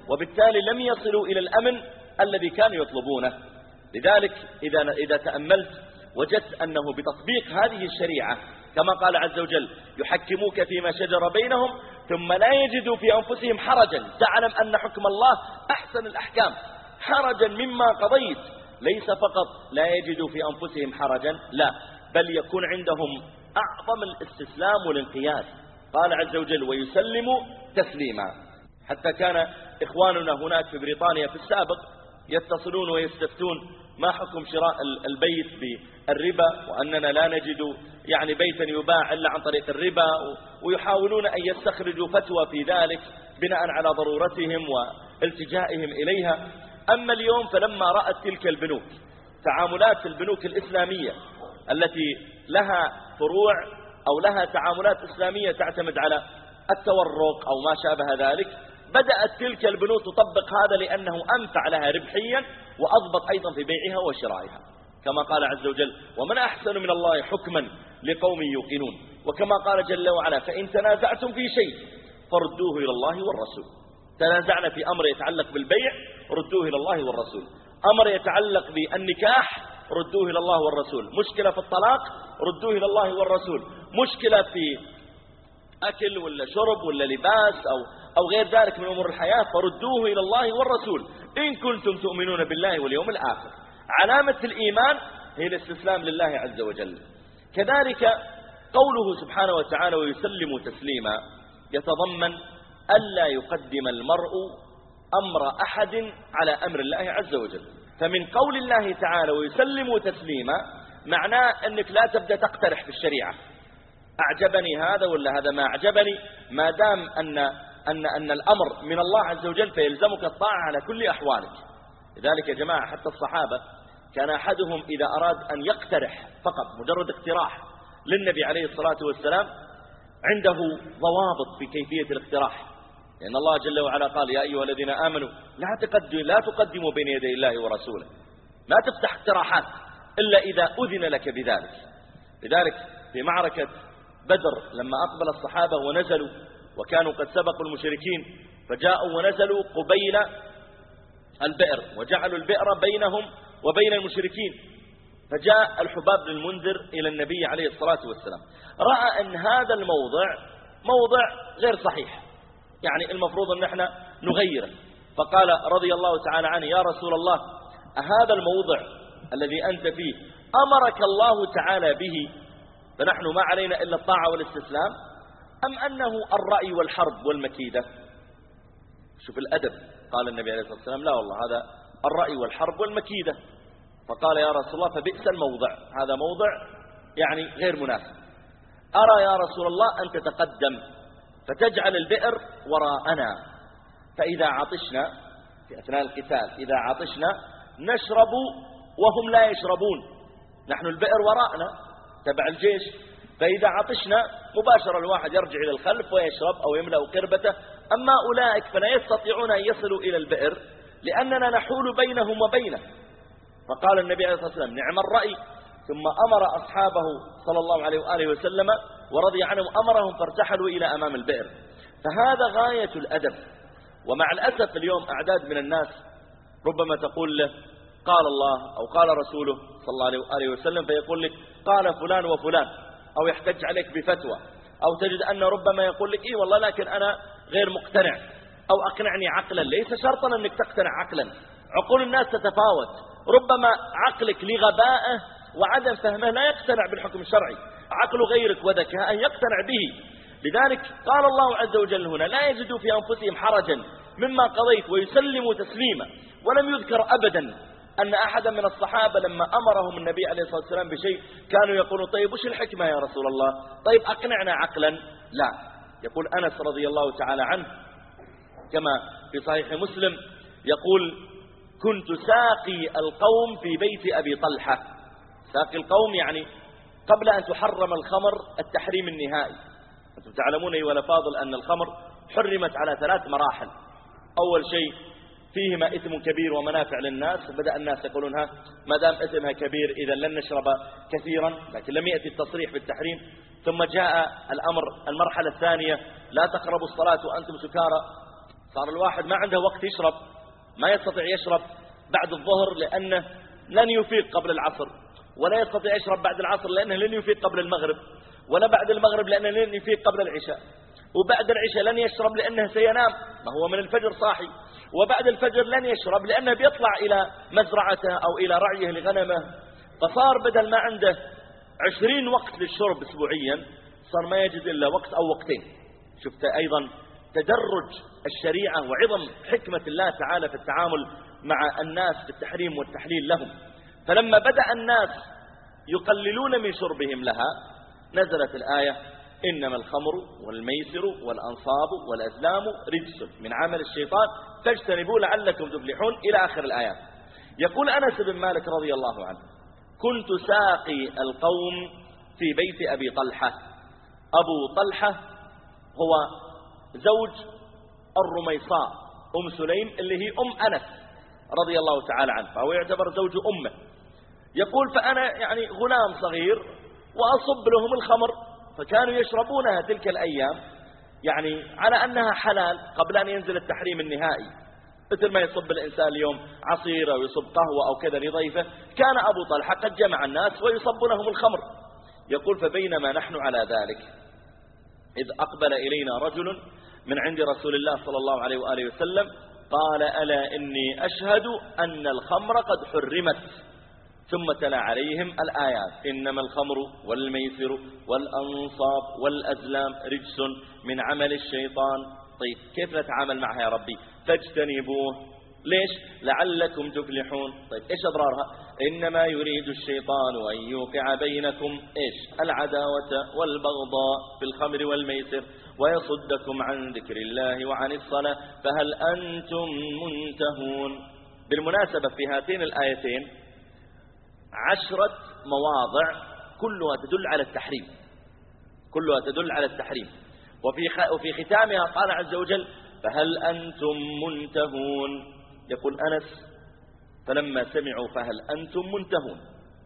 وبالتالي لم يصلوا إلى الأمن الذي كانوا يطلبونه. لذلك إذا إذا تأملت وجدت أنه بتطبيق هذه الشريعة كما قال عز وجل يحكموك فيما شجر بينهم ثم لا يجدوا في أنفسهم حرجا، تعلم أن حكم الله أحسن الأحكام، حرجا مما قضيت، ليس فقط لا يجدوا في أنفسهم حرجا، لا بل يكون عندهم أعظم الاستسلام والانقياد. قال عز وجل ويسلموا تسليما. حتى كان إخواننا هناك في بريطانيا في السابق يتصلون ويستفتون ما حكم شراء البيت بالربا، وأننا لا نجد يعني بيتا يباع إلا عن طريق الربا، ويحاولون أن يستخرجوا فتوى في ذلك بناء على ضرورتهم والتجائهم إليها. أما اليوم فلما رأت تلك البنوك تعاملات البنوك الإسلامية التي لها فروع أو لها تعاملات إسلامية تعتمد على التورق أو ما شابه ذلك، بدأت تلك البنوك تطبق هذا لأنه أنفع لها ربحيا وأضبط أيضا في بيعها وشرائها، كما قال عز وجل ومن أحسن من الله حكما لقوم يوقنون. وكما قال جل وعلا فإن تنازعتم في شيء فردوه إلى الله والرسول. تنازعنا في أمر يتعلق بالبيع ردوه إلى الله والرسول، أمر يتعلق بالنكاح ردوه إلى الله والرسول، مشكلة في الطلاق ردوه إلى الله والرسول، مشكلة في أكل ولا شرب ولا لباس أو أو غير ذلك من أمور الحياة فردوه إلى الله والرسول إن كنتم تؤمنون بالله واليوم الآخر. علامة الإيمان هي الاستسلام لله عز وجل. كذلك قوله سبحانه وتعالى ويسلم تسليما يتضمن ألا يقدم المرء أمر أحد على أمر الله عز وجل. فمن قول الله تعالى ويسلم تسليما معناه أنك لا تبدأ تقترح في الشريعة أعجبني هذا ولا هذا ما أعجبني، ما دام أن, أن, أن الأمر من الله عز وجل فيلزمك الطاعة على كل أحوالك. لذلك يا جماعة حتى الصحابة كان أحدهم إذا أراد أن يقترح فقط مجرد اقتراح للنبي عليه الصلاة والسلام عنده ضوابط في كيفية الاقتراح، لأن الله جل وعلا قال يا أيها الذين آمنوا لا تقدموا لا تقدموا بين يدي الله ورسوله، ما تفتح اقتراحات إلا إذا أذن لك بذلك. لذلك في معركة بدر لما أقبل الصحابة ونزلوا وكانوا قد سبقوا المشركين فجاءوا ونزلوا قبيل البئر وجعلوا البئر بينهم وبين المشركين، فجاء الحباب بن المنذر إلى النبي عليه الصلاة والسلام رأى أن هذا الموضع موضع غير صحيح، يعني المفروض أن احنا نغيره، فقال رضي الله تعالى عنه يا رسول الله أهذا الموضع الذي أنت فيه أمرك الله تعالى به فنحن ما علينا إلا الطاعة والاستسلام، أم أنه الرأي والحرب والمكيدة؟ شوف الأدب، قال النبي عليه الصلاة والسلام لا والله هذا الرأي والحرب والمكيدة. فقال يا رسول الله فبئس الموضع، هذا موضع يعني غير مناسب، أرى يا رسول الله أن تتقدم فتجعل البئر وراءنا، فإذا عطشنا في أثناء القتال إذا عطشنا نشرب وهم لا يشربون، نحن البئر وراءنا تبع الجيش، فإذا عطشنا مباشرة الواحد يرجع إلى الخلف ويشرب أو يملأ قربته، أما أولئك فلا يستطيعون أن يصلوا إلى البئر لأننا نحول بينهم وبينه. فقال النبي عليه الصلاة والسلام نعم الرأي، ثم أمر أصحابه صلى الله عليه وآله وسلم ورضي عنهم أمرهم فارتحلوا إلى أمام البئر. فهذا غاية الأدب. ومع الأسف اليوم أعداد من الناس ربما تقول له قال الله أو قال رسوله صلى الله عليه وآله وسلم فيقول لك قال فلان وفلان، أو يحتج عليك بفتوى، أو تجد أن ربما يقول لك إيه والله لكن أنا غير مقتنع أو أقنعني عقلا. ليس شرطا أنك تقتنع عقلا، عقول الناس تتفاوت، ربما عقلك لغبائه وعدم فهمه لا يقتنع بالحكم الشرعي، عقل غيرك وذكاء يقتنع به. لذلك قال الله عز وجل هنا لا يجدوا في أنفسهم حرجا مما قضيت ويسلموا تسليما. ولم يذكر أبدا أن أحدا من الصحابة لما أمرهم النبي عليه الصلاة والسلام بشيء كانوا يقولون طيب وش الحكمة يا رسول الله، طيب أقنعنا عقلا، لا. يقول أنس رضي الله تعالى عنه كما في صحيح مسلم يقول كنت ساقي القوم في بيت أبي طلحة. ساقي القوم يعني قبل أن تحرم الخمر التحريم النهائي. أنتم تعلمون أيها الأفاضل أن الخمر حرمت على ثلاث مراحل. أول شيء فيهما إثم كبير ومنافع للناس، بدأ الناس يقولون ها ما دام إثمها كبير إذا لن نشرب كثيرا، لكن لم يأتي التصريح بالتحريم. ثم جاء الأمر المرحلة الثانية لا تقربوا الصلاة وأنتم سكارى، صار الواحد ما عنده وقت يشرب، ما يستطيع يشرب بعد الظهر لأنه لن يفيق قبل العصر، ولا يستطيع يشرب بعد العصر لأنه لن يفيق قبل المغرب، ولا بعد المغرب لأنه لن يفيق قبل العشاء، وبعد العشاء لن يشرب لأنه سينام، ما هو من الفجر صاحي، وبعد الفجر لن يشرب لأنه بيطلع إلى مزرعته أو إلى رعيه لغنمه. فصار بدل ما عنده عشرين وقت للشرب أسبوعيا صار ما يجد إلا وقت أو وقتين. شفت أيضا تدرج الشريعة وعظم حكمة الله تعالى في التعامل مع الناس في التحريم والتحليل لهم. فلما بدأ الناس يقللون من شربهم لها نزلت الآية إنما الخمر والميسر والأنصاب والأزلام رجس من عمل الشيطان فاجتنبوا لعلكم تفلحون إلى آخر الآيات. يقول أنس بن مالك رضي الله عنه كنت ساقي القوم في بيت أبي طلحة. أبو طلحة هو زوج الرميصاء أم سليم اللي هي أم أنس رضي الله تعالى عنه، فهو يعتبر زوج أمه. يقول فأنا يعني غلام صغير وأصب لهم الخمر، فكانوا يشربونها تلك الأيام يعني على أنها حلال قبل أن ينزل التحريم النهائي، مثل ما يصب الإنسان اليوم عصير أو يصب قهوة أو كذا لضيفه. كان أبو طلحة قد جمع الناس ويصب لهم الخمر. يقول فبينما نحن على ذلك إذ أقبل إلينا رجل من عند رسول الله صلى الله عليه وآله وسلم قال ألا إني أشهد أن الخمر قد حرمت، ثم تلا عليهم الآيات إنما الخمر والميسر والأنصاب والأزلام رجس من عمل الشيطان. طيب كيف نتعامل معها يا ربي؟ فاجتنبوه. ليش؟ لعلكم تفلحون. طيب إيش أضرارها؟ إنما يريد الشيطان أن يوقع بينكم إيش؟ العداوة والبغضاء في الخمر والميسر ويصدكم عن ذكر الله وعن الصلاة فهل أنتم منتهون. بالمناسبة في هاتين الآيتين عشرة مواضع كلها تدل على التحريم، كلها تدل على التحريم. وفي وفي ختامها قال عز وجل فهل أنتم منتهون. يقول أنس فلما سمعوا فهل أنتم منتهون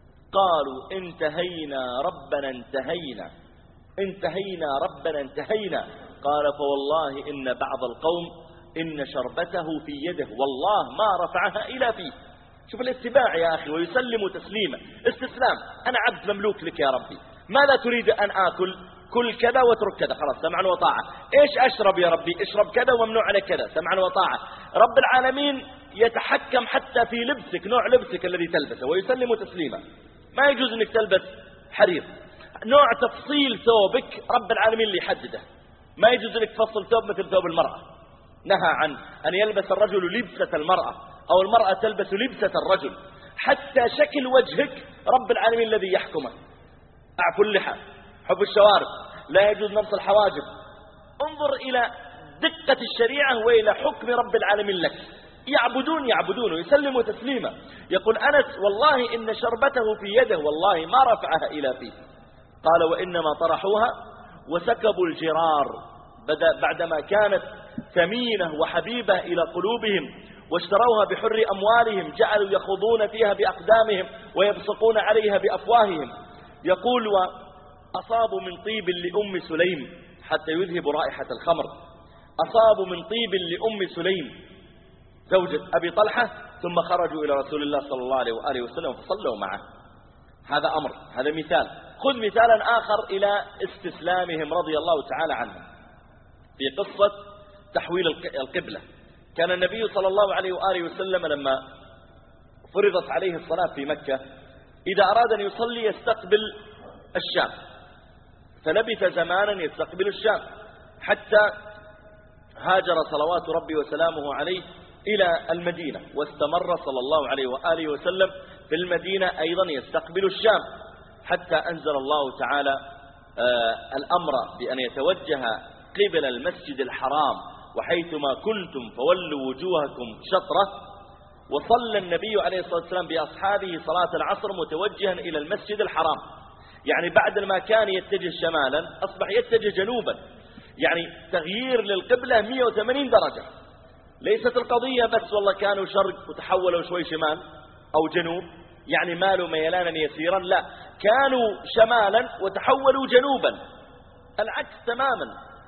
قالوا انتهينا ربنا انتهينا انتهينا ربنا انتهينا. قال فوالله إن بعض القوم إن شربته في يده والله ما رفعها إلى فيه. شوف الاتباع يا أخي ويسلم تسليما، استسلام. أنا عبد مملوك لك يا ربي، ماذا تريد أن آكل؟ كل كذا واترك كذا، خلاص سمعا وطاعة. إيش أشرب يا ربي؟ اشرب كذا وممنوع عليك كذا، سمعا وطاعة. رب العالمين يتحكم حتى في لبسك، نوع لبسك الذي تلبسه ويسلم تسليما. ما يجوز أنك تلبس حرير، نوع تفصيل ثوبك رب العالمين اللي يحدده. ما يجوز أنك تفصل ثوب مثل ثوب المرأة، نهى عن أن يلبس الرجل لبسة المرأة أو المرأة تلبس لبسة الرجل. حتى شكل وجهك رب العالمين الذي يحكمه. أعفو اللحى، حب الشوارب، لا يجوز نمص الحواجب. انظر إلى دقة الشريعة وإلى حكم رب العالمين لك. يعبدون يعبدون ويسلموا تسليما. يقول أنس والله إن شربته في يده والله ما رفعها إلى فيه. قال وإنما طرحوها وسكبوا الجرار بعدما كانت ثمينة وحبيبة إلى قلوبهم واشتروها بحر أموالهم جعلوا يخوضون فيها بأقدامهم ويبصقون عليها بأفواههم. يقول وأصابوا من طيب لأم سليم حتى يذهب رائحة الخمر. أصابوا من طيب لأم سليم زوجة أبي طلحة ثم خرجوا إلى رسول الله صلى الله عليه وآله وسلم فصلوا معه. هذا أمر، هذا مثال. خذ مثالا آخر إلى استسلامهم رضي الله تعالى عنهم في قصة تحويل القبلة. كان النبي صلى الله عليه وآله وسلم لما فرضت عليه الصلاة في مكة إذا أراد أن يصلي يستقبل الشام، فلبث زمانا يستقبل الشام حتى هاجر صلوات ربي وسلامه عليه إلى المدينة، واستمر صلى الله عليه وآله وسلم في المدينة أيضا يستقبل الشام حتى أنزل الله تعالى آه الأمر بأن يتوجه قبل المسجد الحرام وحيثما كنتم فولوا وجوهكم شطرة. وصلى النبي عليه الصلاة والسلام بأصحابه صلاة العصر متوجها إلى المسجد الحرام، يعني بعد ما كان يتجه شمالا أصبح يتجه جنوبا، يعني تغيير للقبلة مئة وثمانين درجة. ليست القضية بس والله كانوا شرق وتحولوا شوي شمال أو جنوب يعني مالوا ميلانا يسيرا، لا، كانوا شمالا وتحولوا جنوبا، العكس تماما.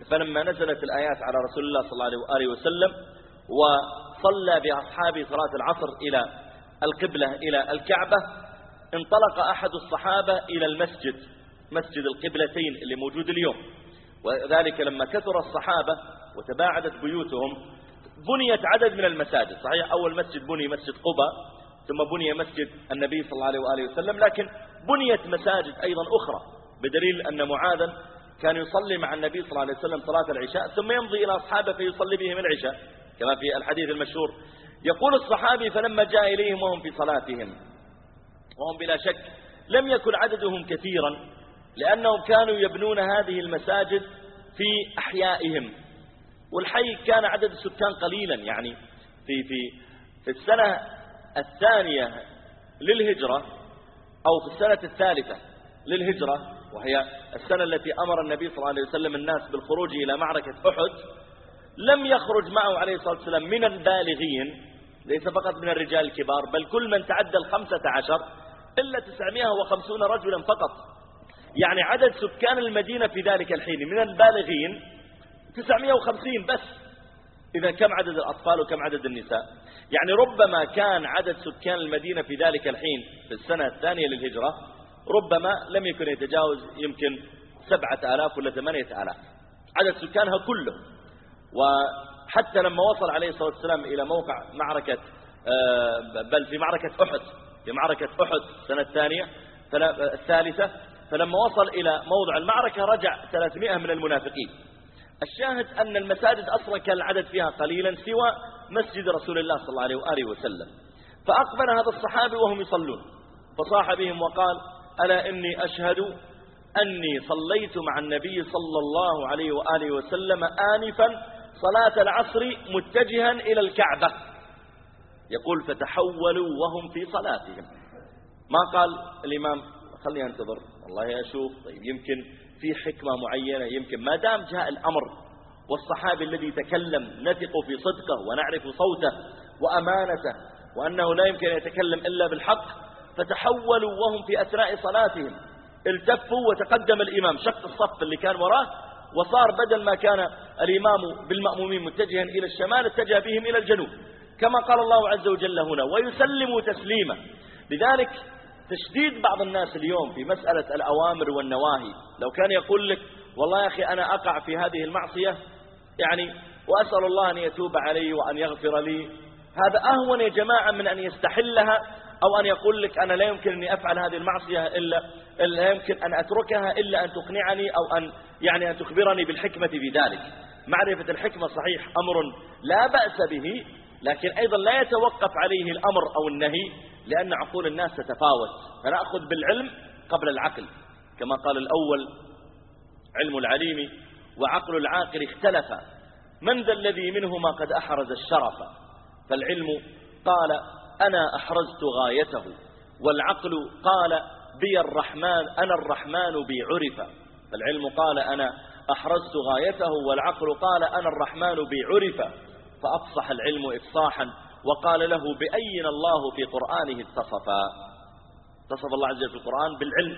فلما نزلت الآيات على رسول الله صلى الله عليه وآله وسلم وصلى بأصحابه صلاة العصر إلى القبلة إلى الكعبة، انطلق أحد الصحابة إلى المسجد، مسجد القبلتين اللي موجود اليوم. وذلك لما كثر الصحابة وتباعدت بيوتهم بنيت عدد من المساجد. صحيح أول مسجد بني مسجد قباء، ثم بني مسجد النبي صلى الله عليه وآله وسلم، لكن بنيت مساجد أيضا أخرى، بدليل أن معاذا كان يصلي مع النبي صلى الله عليه وسلم صلاة العشاء ثم يمضي إلى أصحابه فيصلي بهم العشاء كما في الحديث المشهور. يقول الصحابي فلما جاء إليهم وهم في صلاتهم، وهم بلا شك لم يكن عددهم كثيرا لأنهم كانوا يبنون هذه المساجد في أحيائهم، والحي كان عدد السكان قليلا. يعني في في في السنة الثانية للهجرة أو في السنة الثالثة للهجرة، وهي السنة التي أمر النبي صلى الله عليه وسلم الناس بالخروج إلى معركة أحد، لم يخرج معه عليه الصلاة والسلام من البالغين، ليس فقط من الرجال الكبار، بل كل من تعدى الخمسة عشر إلا تسعمائة وخمسين رجلا فقط. يعني عدد سكان المدينة في ذلك الحين من البالغين تسعمائة وخمسين بس. إذا كم عدد الأطفال وكم عدد النساء؟ يعني ربما كان عدد سكان المدينة في ذلك الحين في السنة الثانية للهجرة ربما لم يكن يتجاوز يمكن سبعة آلاف ولا ثمانية آلاف عدد سكانها كله. وحتى لما وصل عليه الصلاة والسلام إلى موقع معركة بل في معركة أحد في معركة أحد السنة الثانية الثالثة، فلما وصل إلى موضع المعركة رجع ثلاثمائة من المنافقين. الشاهد أن المساجد أصلا كان العدد فيها قليلا سوى مسجد رسول الله صلى الله عليه وآله وسلم. فأقبل هذا الصحابي وهم يصلون فصاح بهم وقال ألا إني أشهد أني صليت مع النبي صلى الله عليه وآله وسلم آنفا صلاة العصر متجها إلى الكعبة. يقول فتحولوا وهم في صلاتهم. ما قال الإمام خلينا ننتظر والله أشوف، طيب يمكن في حكمة معينة، يمكن ما دام جاء الأمر والصحابي الذي تكلم نثق في صدقه ونعرف صوته وأمانته وأنه لا يمكن أن يتكلم إلا بالحق. فتحولوا وهم في أثناء صلاتهم التفوا وتقدم الإمام شق الصف اللي كان وراه، وصار بدل ما كان الإمام بالمأمومين متجها إلى الشمال اتجه بهم إلى الجنوب كما قال الله عز وجل هنا ويسلموا تسليما. لذلك تشديد بعض الناس اليوم في مسألة الأوامر والنواهي، لو كان يقول لك والله يا أخي أنا أقع في هذه المعصية يعني وأسأل الله أن يتوب علي وأن يغفر لي، هذا أهون يا جماعة من أن يستحلها أو أن يقول لك أنا لا يمكن أن أفعل هذه المعصية إلا لا يمكن أن أتركها إلا أن تقنعني أو أن يعني أن تخبرني بالحكمة في ذلك. معرفة الحكمة صحيح أمر لا بأس به، لكن أيضا لا يتوقف عليه الأمر أو النهي لأن عقول الناس تتفاوت، فنأخذ بالعلم قبل العقل كما قال الأول علم العليم وعقل العاقل اختلفا من ذا الذي منهما قد أحرز الشرف. فالعلم قال أنا أحرزت غايته، والعقل قال بي الرحمن أنا الرحمن بي عرف. فالعلم قال أنا أحرزت غايته، والعقل قال أنا الرحمن بي عرف. فأفصح العلم إفصاحا وقال له بأين الله في قرآنه اتصفا. اتصف الله عز وجل في القرآن بالعلم،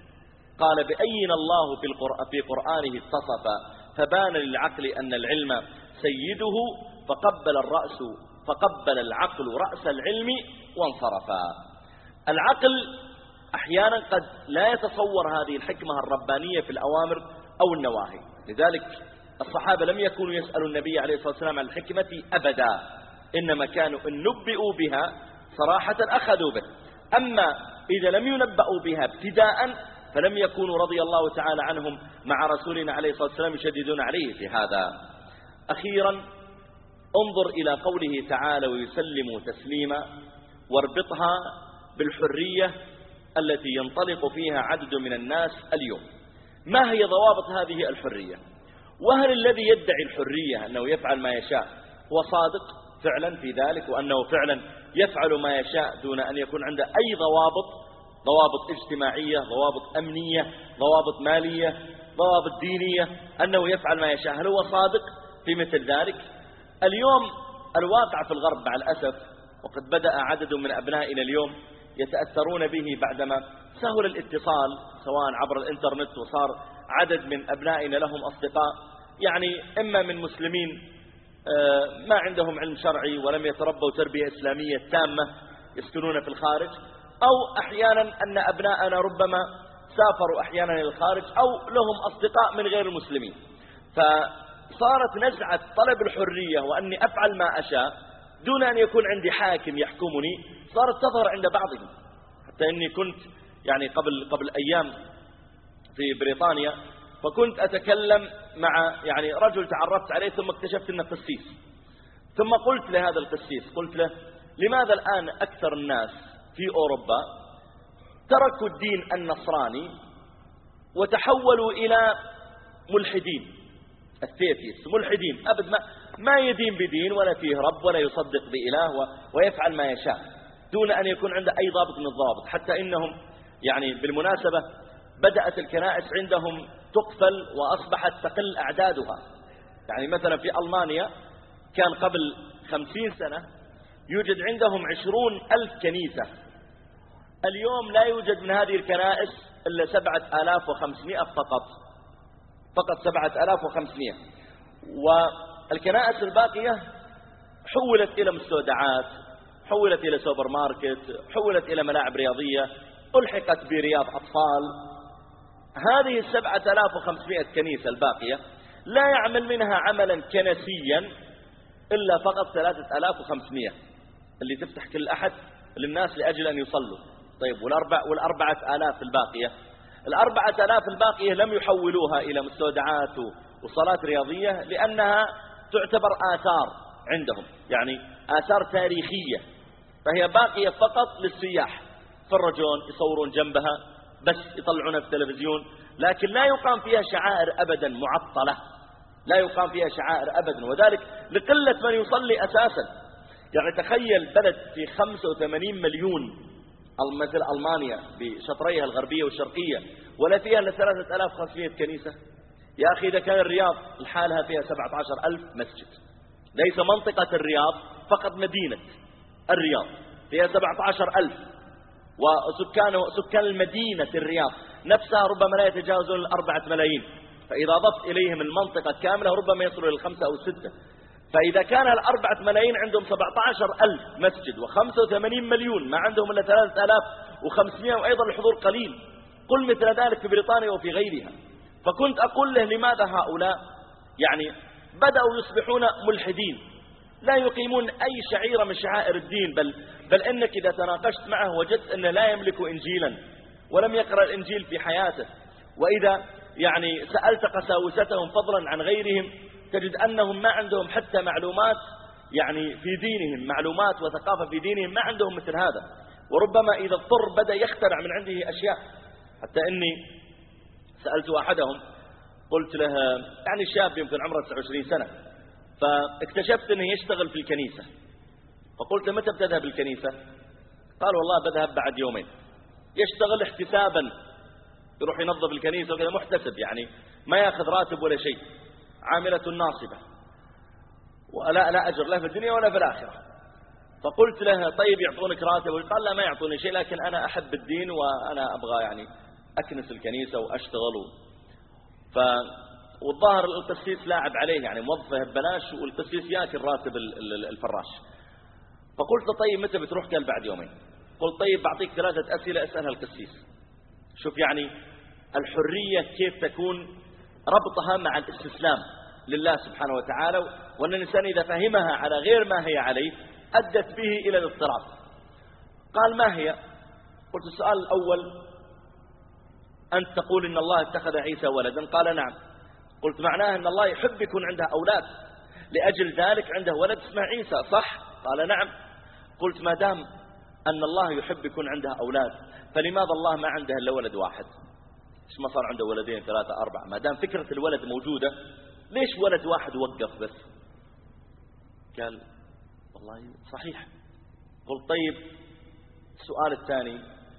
قال بأين الله في, في قرآنه اتصفا، فبان للعقل أن العلم سيده فقبل الرأس فقبل العقل رأس العلم وانصرفا. العقل أحيانا قد لا يتصور هذه الحكمة الربانية في الأوامر أو النواهي، لذلك الصحابة لم يكونوا يسألوا النبي عليه الصلاة والسلام عن الحكمة أبدا، إنما كانوا إن نبئوا بها صراحة أخذوا به. أما إذا لم ينبأوا بها ابتداء فلم يكونوا رضي الله تعالى عنهم مع رسولنا عليه الصلاة والسلام يشددون عليه في هذا. أخيرا انظر إلى قوله تعالى ويسلموا تسليما، واربطها بالحرية التي ينطلق فيها عدد من الناس اليوم. ما هي ضوابط هذه الحرية؟ وهل الذي يدعي الحرية أنه يفعل ما يشاء هو صادق فعلا في ذلك وأنه فعلا يفعل ما يشاء دون أن يكون عنده أي ضوابط ضوابط اجتماعية، ضوابط أمنية، ضوابط مالية، ضوابط دينية، أنه يفعل ما يشاء؟ هل هو صادق في مثل ذلك؟ اليوم الواقع في الغرب مع الأسف، وقد بدأ عدد من أبنائنا اليوم يتأثرون به بعدما سهل الاتصال سواء عبر الإنترنت وصار عدد من أبنائنا لهم أصدقاء يعني إما من مسلمين ما عندهم علم شرعي ولم يتربوا تربية إسلامية تامة يسكنون في الخارج، أو أحيانا أن أبناءنا ربما سافروا أحيانا إلى الخارج أو لهم أصدقاء من غير المسلمين، فصارت نزعة طلب الحرية وأني أفعل ما أشاء دون أن يكون عندي حاكم يحكمني صارت تظهر عند بعضهم. حتى إني كنت يعني قبل قبل أيام في بريطانيا، فكنت أتكلم مع يعني رجل تعرفت عليه ثم اكتشفت أنه قسيس، ثم قلت لهذا القسيس قلت له لماذا الآن أكثر الناس في أوروبا تركوا الدين النصراني وتحولوا إلى ملحدين الثيتيست، ملحدين أبد ما, ما يدين بدين ولا فيه رب ولا يصدق بإله ويفعل ما يشاء دون أن يكون عنده أي ضابط من الضوابط. حتى إنهم يعني بالمناسبة بدأت الكنائس عندهم تقفل وأصبحت تقل أعدادها. يعني مثلا في ألمانيا كان قبل خمسين سنة يوجد عندهم عشرون ألف كنيسة، اليوم لا يوجد من هذه الكنائس إلا سبعة آلاف وخمسمائة فقط، فقط سبعة آلاف وخمسمائة، والكنائس الباقية حولت إلى مستودعات، حولت إلى سوبر ماركت، حولت إلى ملاعب رياضية، ألحقت برياض أطفال. هذه السبعة آلاف وخمسمائة كنيسة الباقية لا يعمل منها عملا كنسيا إلا فقط ثلاثة آلاف وخمسمائة اللي تفتح كل أحد للناس لأجل أن يصلوا. طيب والأربع والأربعة آلاف الباقية، الأربعة آلاف الباقية لم يحولوها إلى مستودعات وصالات رياضية لأنها تعتبر آثار عندهم، يعني آثار تاريخية، فهي باقية فقط للسياح، يتفرجون يصورون جنبها بس يطلعونها في التلفزيون، لكن لا يقام فيها شعائر أبدا معطلة، لا يقام فيها شعائر أبدا، وذلك لقلة من يصلي أساسا. يعني تخيل بلد في خمسة وثمانين مليون مثل ألمانيا بشطريها الغربية والشرقية ولا فيها إلا ثلاثة آلاف وخمسمائة كنيسة. يا أخي إذا كان الرياض الحالها فيها سبعة عشر ألف مسجد، ليس منطقة الرياض فقط، مدينة الرياض فيها سبعة عشر ألف، وسكان سكان المدينة الرياض نفسها ربما لا يتجاوزون الأربعة ملايين، فإذا ضفت إليهم المنطقة كاملة ربما يصلوا إلى الخمسة أو الستة، فإذا كان الأربعة ملايين عندهم سبعة عشر ألف مسجد وخمسة وثمانين مليون ما عندهم إلا ثلاثة آلاف وخمسمائة وأيضا الحضور قليل، قل مثل ذلك في بريطانيا وفي غيرها. فكنت أقول له لماذا هؤلاء يعني بدأوا يصبحون ملحدين لا يقيمون أي شعيرة من شعائر الدين، بل, بل إنك إذا تناقشت معه وجدت أنه لا يملك إنجيلا ولم يقرأ الإنجيل في حياته، وإذا يعني سألت قساوستهم فضلا عن غيرهم تجد أنهم ما عندهم حتى معلومات يعني في دينهم، معلومات وثقافة في دينهم ما عندهم مثل هذا، وربما إذا اضطر بدأ يخترع من عنده أشياء. حتى إني سألت أحدهم قلت له يعني شاب يمكن عمره تسعة وعشرين سنة، فاكتشفت أنه يشتغل في الكنيسة، فقلت متى بتذهب الكنيسة؟ قال والله بذهب بعد يومين. يشتغل احتسابا، يروح ينظف الكنيسة وكذا محتسب، يعني ما يأخذ راتب ولا شيء، عاملة ناصبة ولا لا أجر له في الدنيا ولا في الآخرة. فقلت له طيب يعطونك راتب؟ قال لا ما يعطوني شيء، لكن أنا أحب الدين وأنا أبغى يعني أكنس الكنيسة وأشتغل. ف والظاهر القسيس لاعب عليه، يعني موظفه ببلاش والقسيس ياكل راتب الفراش. فقلت له طيب متى بتروح؟ قال بعد يومين. قلت طيب بعطيك ثلاثة أسئلة أسألها القسيس. شوف يعني الحرية كيف تكون ربطها مع الاستسلام لله سبحانه وتعالى، وأن الإنسان إذا فهمها على غير ما هي عليه أدت به إلى الاضطراب. قال ما هي؟ قلت السؤال الأول أنت تقول إن الله اتخذ عيسى ولدا؟ قال نعم. قلت معناه أن الله يحب يكون عنده أولاد لأجل ذلك عنده ولد اسمه عيسى صح؟ قال نعم. قلت ما دام أن الله يحب يكون عنده أولاد فلماذا الله ما عنده إلا ولد واحد؟ إيش ما صار عنده ولدين ثلاثة أربعة؟ ما دام فكرة الولد موجودة ليش ولد واحد وقف بس؟ قال والله صحيح. قلت طيب السؤال الثاني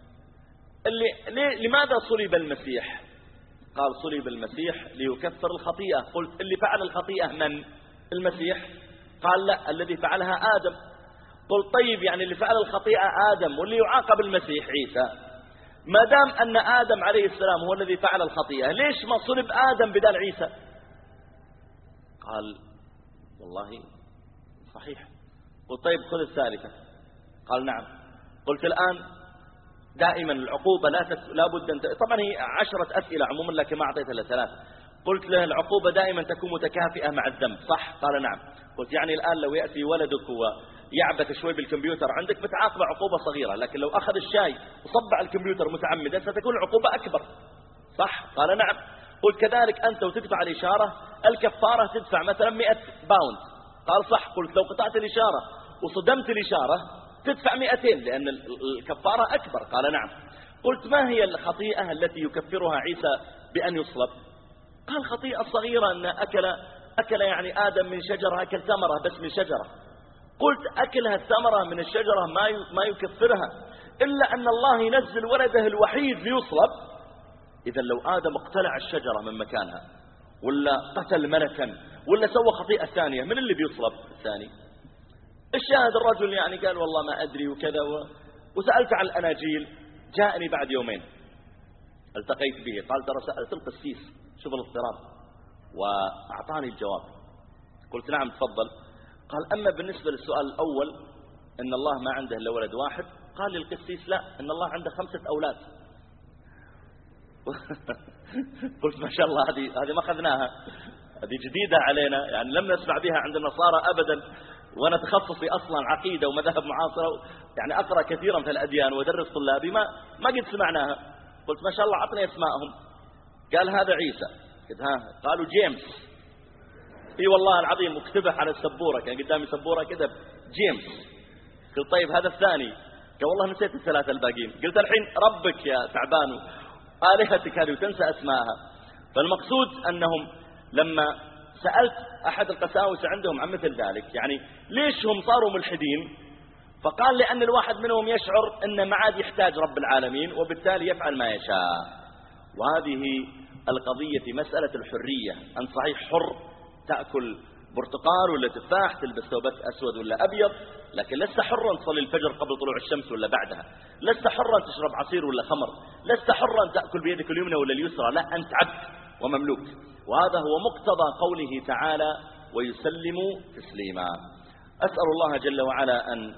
اللي لماذا صلب المسيح؟ قال صلب المسيح ليكفر الخطيئة. قلت اللي فعل الخطيئة من؟ المسيح. قال لا الذي فعلها آدم. قلت طيب يعني اللي فعل الخطيئة آدم واللي يعاقب المسيح عيسى، ما دام أن آدم عليه السلام هو الذي فعل الخطيئة ليش ما صلب آدم بدل عيسى؟ قال والله صحيح. قلت طيب خذ الثالثة. قال نعم. قلت الآن دائما العقوبة لا تس... لا بد أن ت... طبعا هي عشرة أسئلة عموما لكن ما أعطيتها إلا ثلاثة. قلت له العقوبة دائما تكون متكافئة مع الذنب صح؟ قال نعم. قلت يعني الآن لو يأتي ولدك ويعبث شوي بالكمبيوتر عندك بتعاقبه عقوبة صغيرة، لكن لو أخذ الشاي وصب على الكمبيوتر متعمدا ستكون العقوبة أكبر صح؟ قال نعم. قلت كذلك أنت وتدفع الإشارة الكفارة تدفع مثلا مئة باوند. قال صح. قلت لو قطعت الإشارة وصدمت الإشارة تدفع مئتين لأن الكفارة أكبر. قال نعم. قلت ما هي الخطيئة التي يكفرها عيسى بأن يصلب؟ قال خطيئة صغيرة أن أكل أكل يعني آدم من شجرة، أكل ثمرة بس من شجرة. قلت أكلها الثمرة من الشجرة ما ما يكفرها إلا أن الله ينزل ولده الوحيد ليصلب. إذا لو آدم اقتلع الشجرة من مكانها ولا قتل ملكا ولا سوى خطيئة ثانية من اللي بيصلب الثاني؟ الشاهد الرجل يعني قال والله ما أدري وكذا و... وسألت عن الأناجيل. جاءني بعد يومين التقيت به قال ترى سألت القسيس شوف الاضطراب وأعطاني الجواب. قلت نعم تفضل. قال أما بالنسبة للسؤال الأول إن الله ما عنده إلا ولد واحد، قال لي القسيس لا إن الله عنده خمسة أولاد. قلت ما شاء الله هذه هذه ما أخذناها، هذه جديدة علينا يعني لم نسمع بها عند النصارى أبدا، وأنا تخصصي أصلا عقيدة ومذاهب معاصرة يعني أقرأ كثيرا في الأديان وأدرس طلابي ما ما قد سمعناها. قلت ما شاء الله عطني أسماءهم. قال هذا عيسى. قلت ها؟ قالوا جيمس. اي والله العظيم اكتبه على السبورة كان قدامي سبورة كذا جيمس. قلت طيب هذا الثاني؟ قال والله نسيت الثلاثة الباقين. قلت الحين ربك يا تعبان آلهتك هذه وتنسى أسماءها. فالمقصود أنهم لما سألت أحد القساوسة عندهم عن مثل ذلك يعني ليش هم صاروا ملحدين، فقال لأن الواحد منهم يشعر أن ما عاد يحتاج رب العالمين وبالتالي يفعل ما يشاء. وهذه القضية مسألة الحرية، أن صحيح حر تأكل برتقال ولا تفاح، تلبس ثوبات أسود ولا أبيض، لكن لست حرا تصلي الفجر قبل طلوع الشمس ولا بعدها، لست حرا تشرب عصير ولا خمر، لست حرا تأكل بيدك اليمنى ولا اليسرى، لا أنت عبد ومملوك. وهذا هو مقتضى قوله تعالى ويسلم تسليما. أسأل الله جل وعلا أن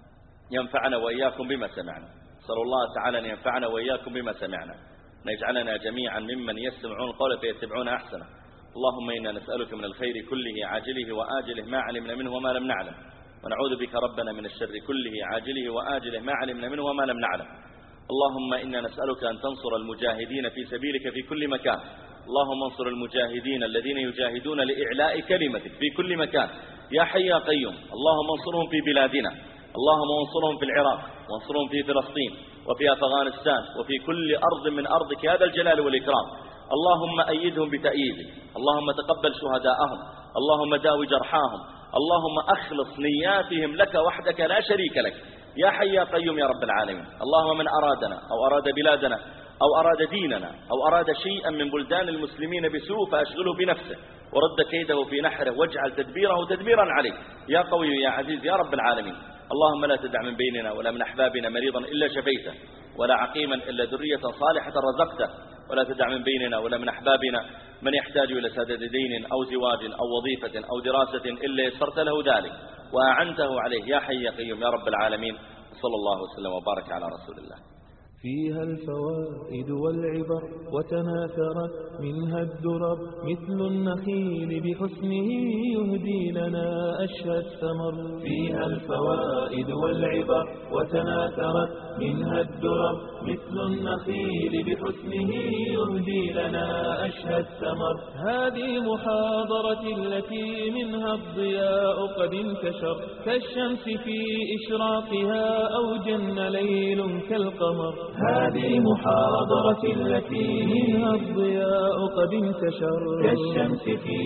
ينفعنا وإياكم بما سمعنا، أسأل الله تعالى أن ينفعنا وإياكم بما سمعنا، أن يجعلنا جميعا ممن يستمعون القول فيتبعون أحسنه. اللهم إنا نسألك من الخير كله عاجله وآجله ما علمنا منه وما لم نعلم، ونعوذ بك ربنا من الشر كله عاجله وآجله ما علمنا منه وما لم نعلم. اللهم إنا نسألك أن تنصر المجاهدين في سبيلك في كل مكان، اللهم انصر المجاهدين الذين يجاهدون لإعلاء كلمتك في كل مكان يا حي يا قيوم. اللهم انصرهم في بلادنا، اللهم انصرهم في العراق، وانصرهم في فلسطين وفي أفغانستان وفي كل أرض من أرضك هذا الجلال والإكرام. اللهم أيدهم بتأييدك، اللهم تقبل شهداءهم، اللهم داوي جرحاهم، اللهم أخلص نياتهم لك وحدك لا شريك لك يا حي يا قيوم يا رب العالمين. اللهم من أرادنا أو أراد بلادنا أو أراد ديننا أو أراد شيئا من بلدان المسلمين بسوء فأشغله بنفسه ورد كيده في نحره واجعل تدبيره تدميرا عليه يا قوي يا عزيز يا رب العالمين. اللهم لا تدع من بيننا ولا من أحبابنا مريضا إلا شفيته، ولا عقيما إلا ذرية صالحة رزقته، ولا تدع من بيننا ولا من أحبابنا من يحتاج إلى سداد دين أو زواج أو وظيفة أو دراسة إلا يسرت له ذلك وأعنته عليه يا حي يا قيوم يا رب العالمين. صلى الله وسلم وبارك على رسول الله. فيها الفوائد والعبر وتناثرت منها الدرر مثل النخيل بحسنه يهدي لنا أشهى الثمر. فيها الفوائد والعبر وتناثرت منها الدرر مثل النخيل بحسنه يهدي لنا أشهى الثمر. هذه محاضرة التي منها الضياء قد انتشر كالشمس في إشراقها أو جن ليل كالقمر. هذه محاضرة التي منها الضياء قد انتشر كالشمس في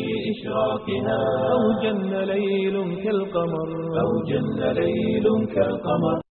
إشراقها أو جن ليل كالقمر أو جن ليل كالقمر.